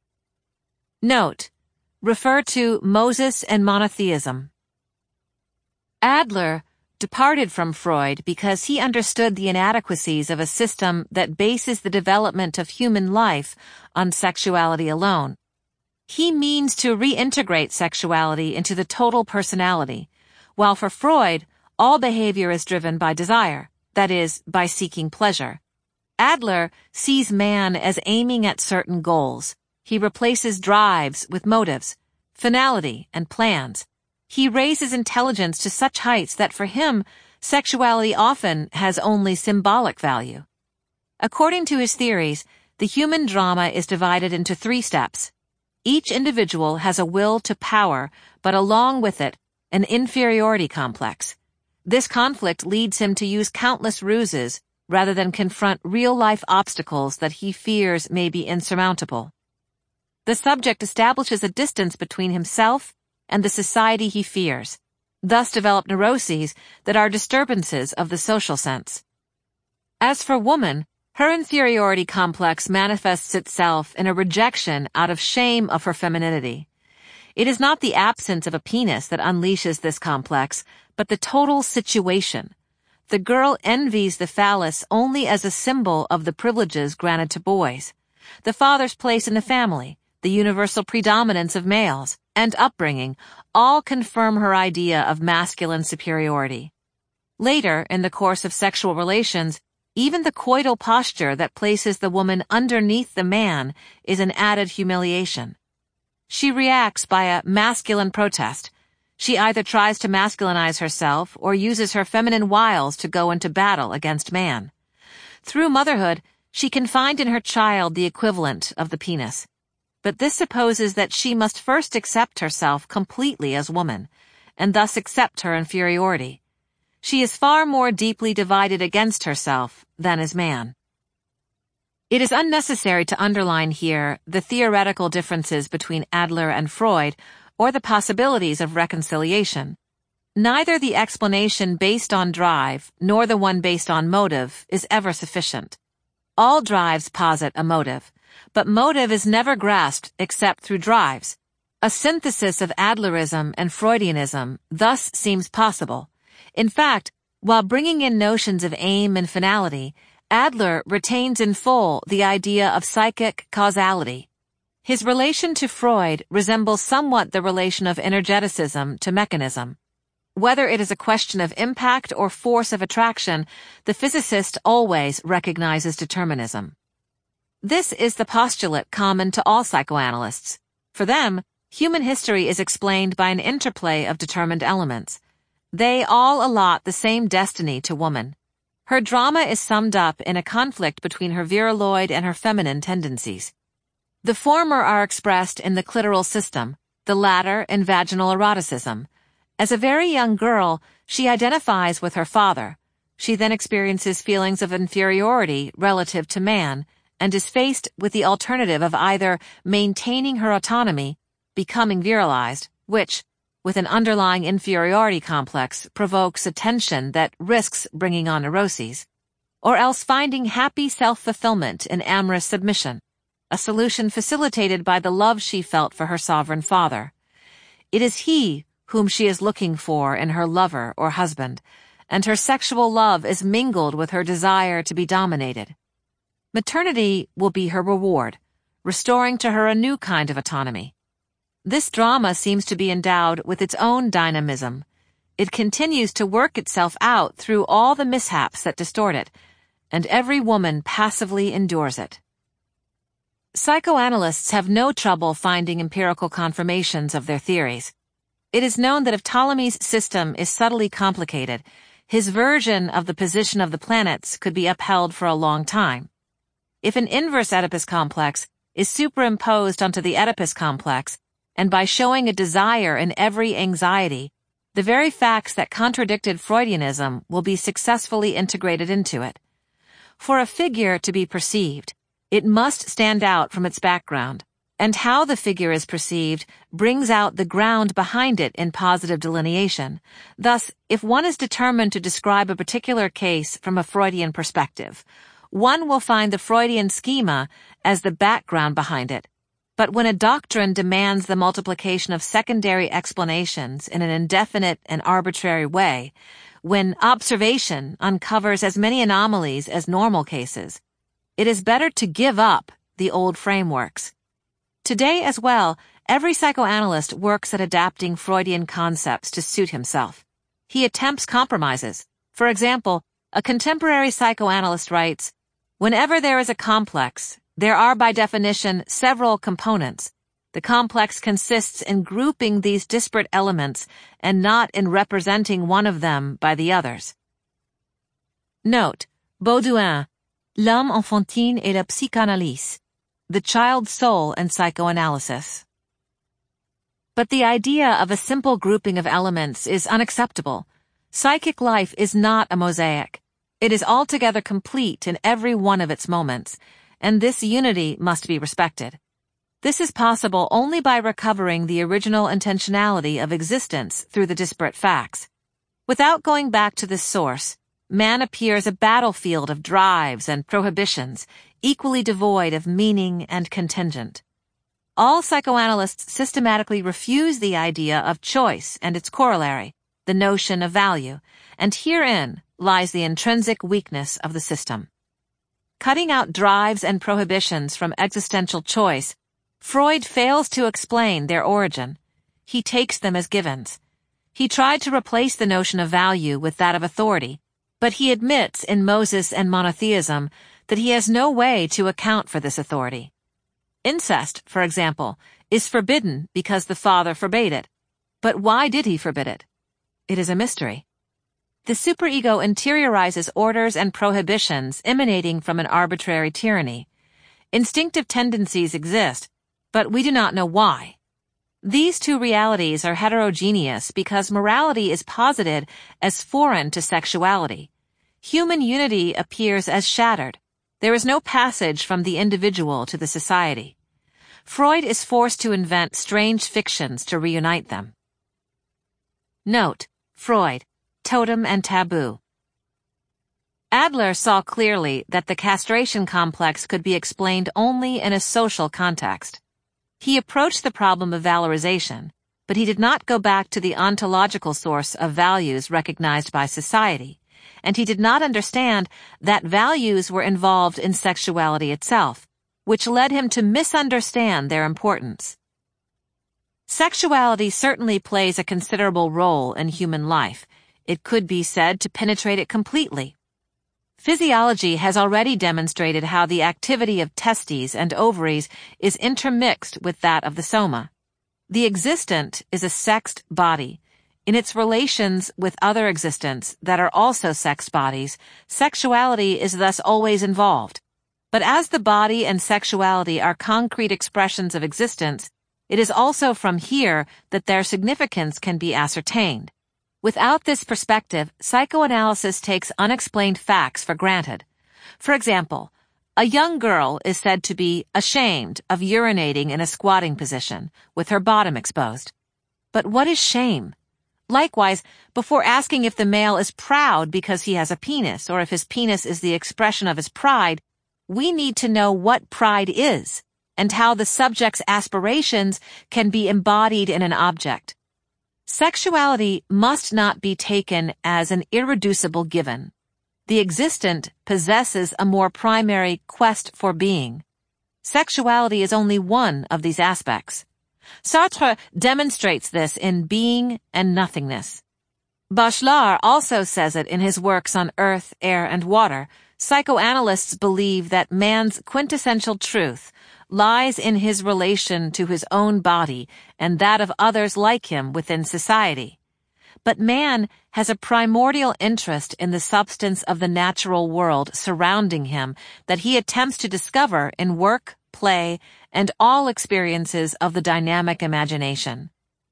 Note: refer to Moses and monotheism. Adler departed from Freud because he understood the inadequacies of a system that bases the development of human life on sexuality alone. He means to reintegrate sexuality into the total personality, while for Freud, all behavior is driven by desire, that is, by seeking pleasure. Adler sees man as aiming at certain goals. He replaces drives with motives, finality, and plans. He raises intelligence to such heights that for him, sexuality often has only symbolic value. According to his theories, the human drama is divided into three steps. Each individual has a will to power, but along with it, an inferiority complex. This conflict leads him to use countless ruses rather than confront real-life obstacles that he fears may be insurmountable. The subject establishes a distance between himself and the society he fears, thus develop neuroses that are disturbances of the social sense. As for woman, her inferiority complex manifests itself in a rejection out of shame of her femininity. It is not the absence of a penis that unleashes this complex, but the total situation. The girl envies the phallus only as a symbol of the privileges granted to boys, the father's place in the family, the universal predominance of males, and upbringing all confirm her idea of masculine superiority. Later, in the course of sexual relations, even the coital posture that places the woman underneath the man is an added humiliation. She reacts by a masculine protest. She either tries to masculinize herself or uses her feminine wiles to go into battle against man. Through motherhood, she can find in her child the equivalent of the penis. But this supposes that she must first accept herself completely as woman, and thus accept her inferiority. She is far more deeply divided against herself than as man. It is unnecessary to underline here the theoretical differences between Adler and Freud, or the possibilities of reconciliation. Neither the explanation based on drive nor the one based on motive is ever sufficient. All drives posit a motive, but motive is never grasped except through drives. A synthesis of Adlerism and Freudianism thus seems possible. In fact, while bringing in notions of aim and finality, Adler retains in full the idea of psychic causality. His relation to Freud resembles somewhat the relation of energeticism to mechanism. Whether it is a question of impact or force of attraction, the physicist always recognizes determinism. This is the postulate common to all psychoanalysts. For them, human history is explained by an interplay of determined elements. They all allot the same destiny to woman. Her drama is summed up in a conflict between her viriloid and her feminine tendencies. The former are expressed in the clitoral system, the latter in vaginal eroticism. As a very young girl, she identifies with her father. She then experiences feelings of inferiority relative to man, and is faced with the alternative of either maintaining her autonomy, becoming virilized, which, with an underlying inferiority complex, provokes a tension that risks bringing on neuroses, or else finding happy self-fulfillment in amorous submission, a solution facilitated by the love she felt for her sovereign father. It is he whom she is looking for in her lover or husband, and her sexual love is mingled with her desire to be dominated. Maternity will be her reward, restoring to her a new kind of autonomy. This drama seems to be endowed with its own dynamism. It continues to work itself out through all the mishaps that distort it, and every woman passively endures it. Psychoanalysts have no trouble finding empirical confirmations of their theories. It is known that if Ptolemy's system is subtly complicated, his version of the position of the planets could be upheld for a long time. If an inverse Oedipus complex is superimposed onto the Oedipus complex, and by showing a desire in every anxiety, the very facts that contradicted Freudianism will be successfully integrated into it. For a figure to be perceived, it must stand out from its background, and how the figure is perceived brings out the ground behind it in positive delineation. Thus, if one is determined to describe a particular case from a Freudian perspective, one will find the Freudian schema as the background behind it. But when a doctrine demands the multiplication of secondary explanations in an indefinite and arbitrary way, when observation uncovers as many anomalies as normal cases, it is better to give up the old frameworks. Today as well, every psychoanalyst works at adapting Freudian concepts to suit himself. He attempts compromises. For example, a contemporary psychoanalyst writes, "Whenever there is a complex, there are by definition several components. The complex consists in grouping these disparate elements and not in representing one of them by the others." Note, Baudouin, L'homme enfantine et la psychanalyse, The Child Soul and Psychoanalysis. But the idea of a simple grouping of elements is unacceptable. Psychic life is not a mosaic. It is altogether complete in every one of its moments, and this unity must be respected. This is possible only by recovering the original intentionality of existence through the disparate facts. Without going back to this source, man appears a battlefield of drives and prohibitions, equally devoid of meaning and contingent. All psychoanalysts systematically refuse the idea of choice and its corollary, the notion of value, and herein lies the intrinsic weakness of the system. Cutting out drives and prohibitions from existential choice, Freud fails to explain their origin. He takes them as givens. He tried to replace the notion of value with that of authority, but he admits in Moses and monotheism that he has no way to account for this authority. Incest, for example, is forbidden because the father forbade it. But why did he forbid it? It is a mystery. The superego interiorizes orders and prohibitions emanating from an arbitrary tyranny. Instinctive tendencies exist, but we do not know why. These two realities are heterogeneous because morality is posited as foreign to sexuality. Human unity appears as shattered. There is no passage from the individual to the society. Freud is forced to invent strange fictions to reunite them. Note, Freud, Totem and Taboo. Adler saw clearly that the castration complex could be explained only in a social context. He approached the problem of valorization, but he did not go back to the ontological source of values recognized by society, and he did not understand that values were involved in sexuality itself, which led him to misunderstand their importance. Sexuality certainly plays a considerable role in human life. It could be said to penetrate it completely. Physiology has already demonstrated how the activity of testes and ovaries is intermixed with that of the soma. The existent is a sexed body. In its relations with other existents that are also sexed bodies, sexuality is thus always involved. But as the body and sexuality are concrete expressions of existence, it is also from here that their significance can be ascertained. Without this perspective, psychoanalysis takes unexplained facts for granted. For example, a young girl is said to be ashamed of urinating in a squatting position, with her bottom exposed. But what is shame? Likewise, before asking if the male is proud because he has a penis, or if his penis is the expression of his pride, we need to know what pride is, and how the subject's aspirations can be embodied in an object. Sexuality must not be taken as an irreducible given. The existent possesses a more primary quest for being. Sexuality is only one of these aspects. Sartre demonstrates this in Being and Nothingness. Bachelard also says it in his works on earth, air, and water. Psychoanalysts believe that man's quintessential truth lies in his relation to his own body and that of others like him within society. But man has a primordial interest in the substance of the natural world surrounding him that he attempts to discover in work, play, and all experiences of the dynamic imagination.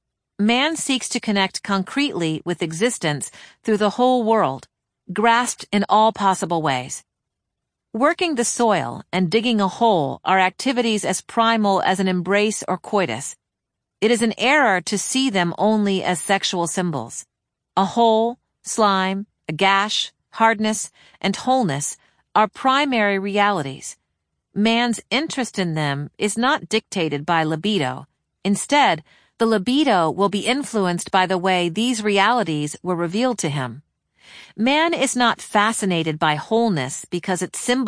Man seeks to connect concretely with existence through the whole world, grasped in all possible ways. Working the soil and digging a hole are activities as primal as an embrace or coitus. It is an error to see them only as sexual symbols. A hole, slime, a gash, hardness, and wholeness are primary realities. Man's interest in them is not dictated by libido. Instead, the libido will be influenced by the way these realities were revealed to him. Man is not fascinated by wholeness because it symbolizes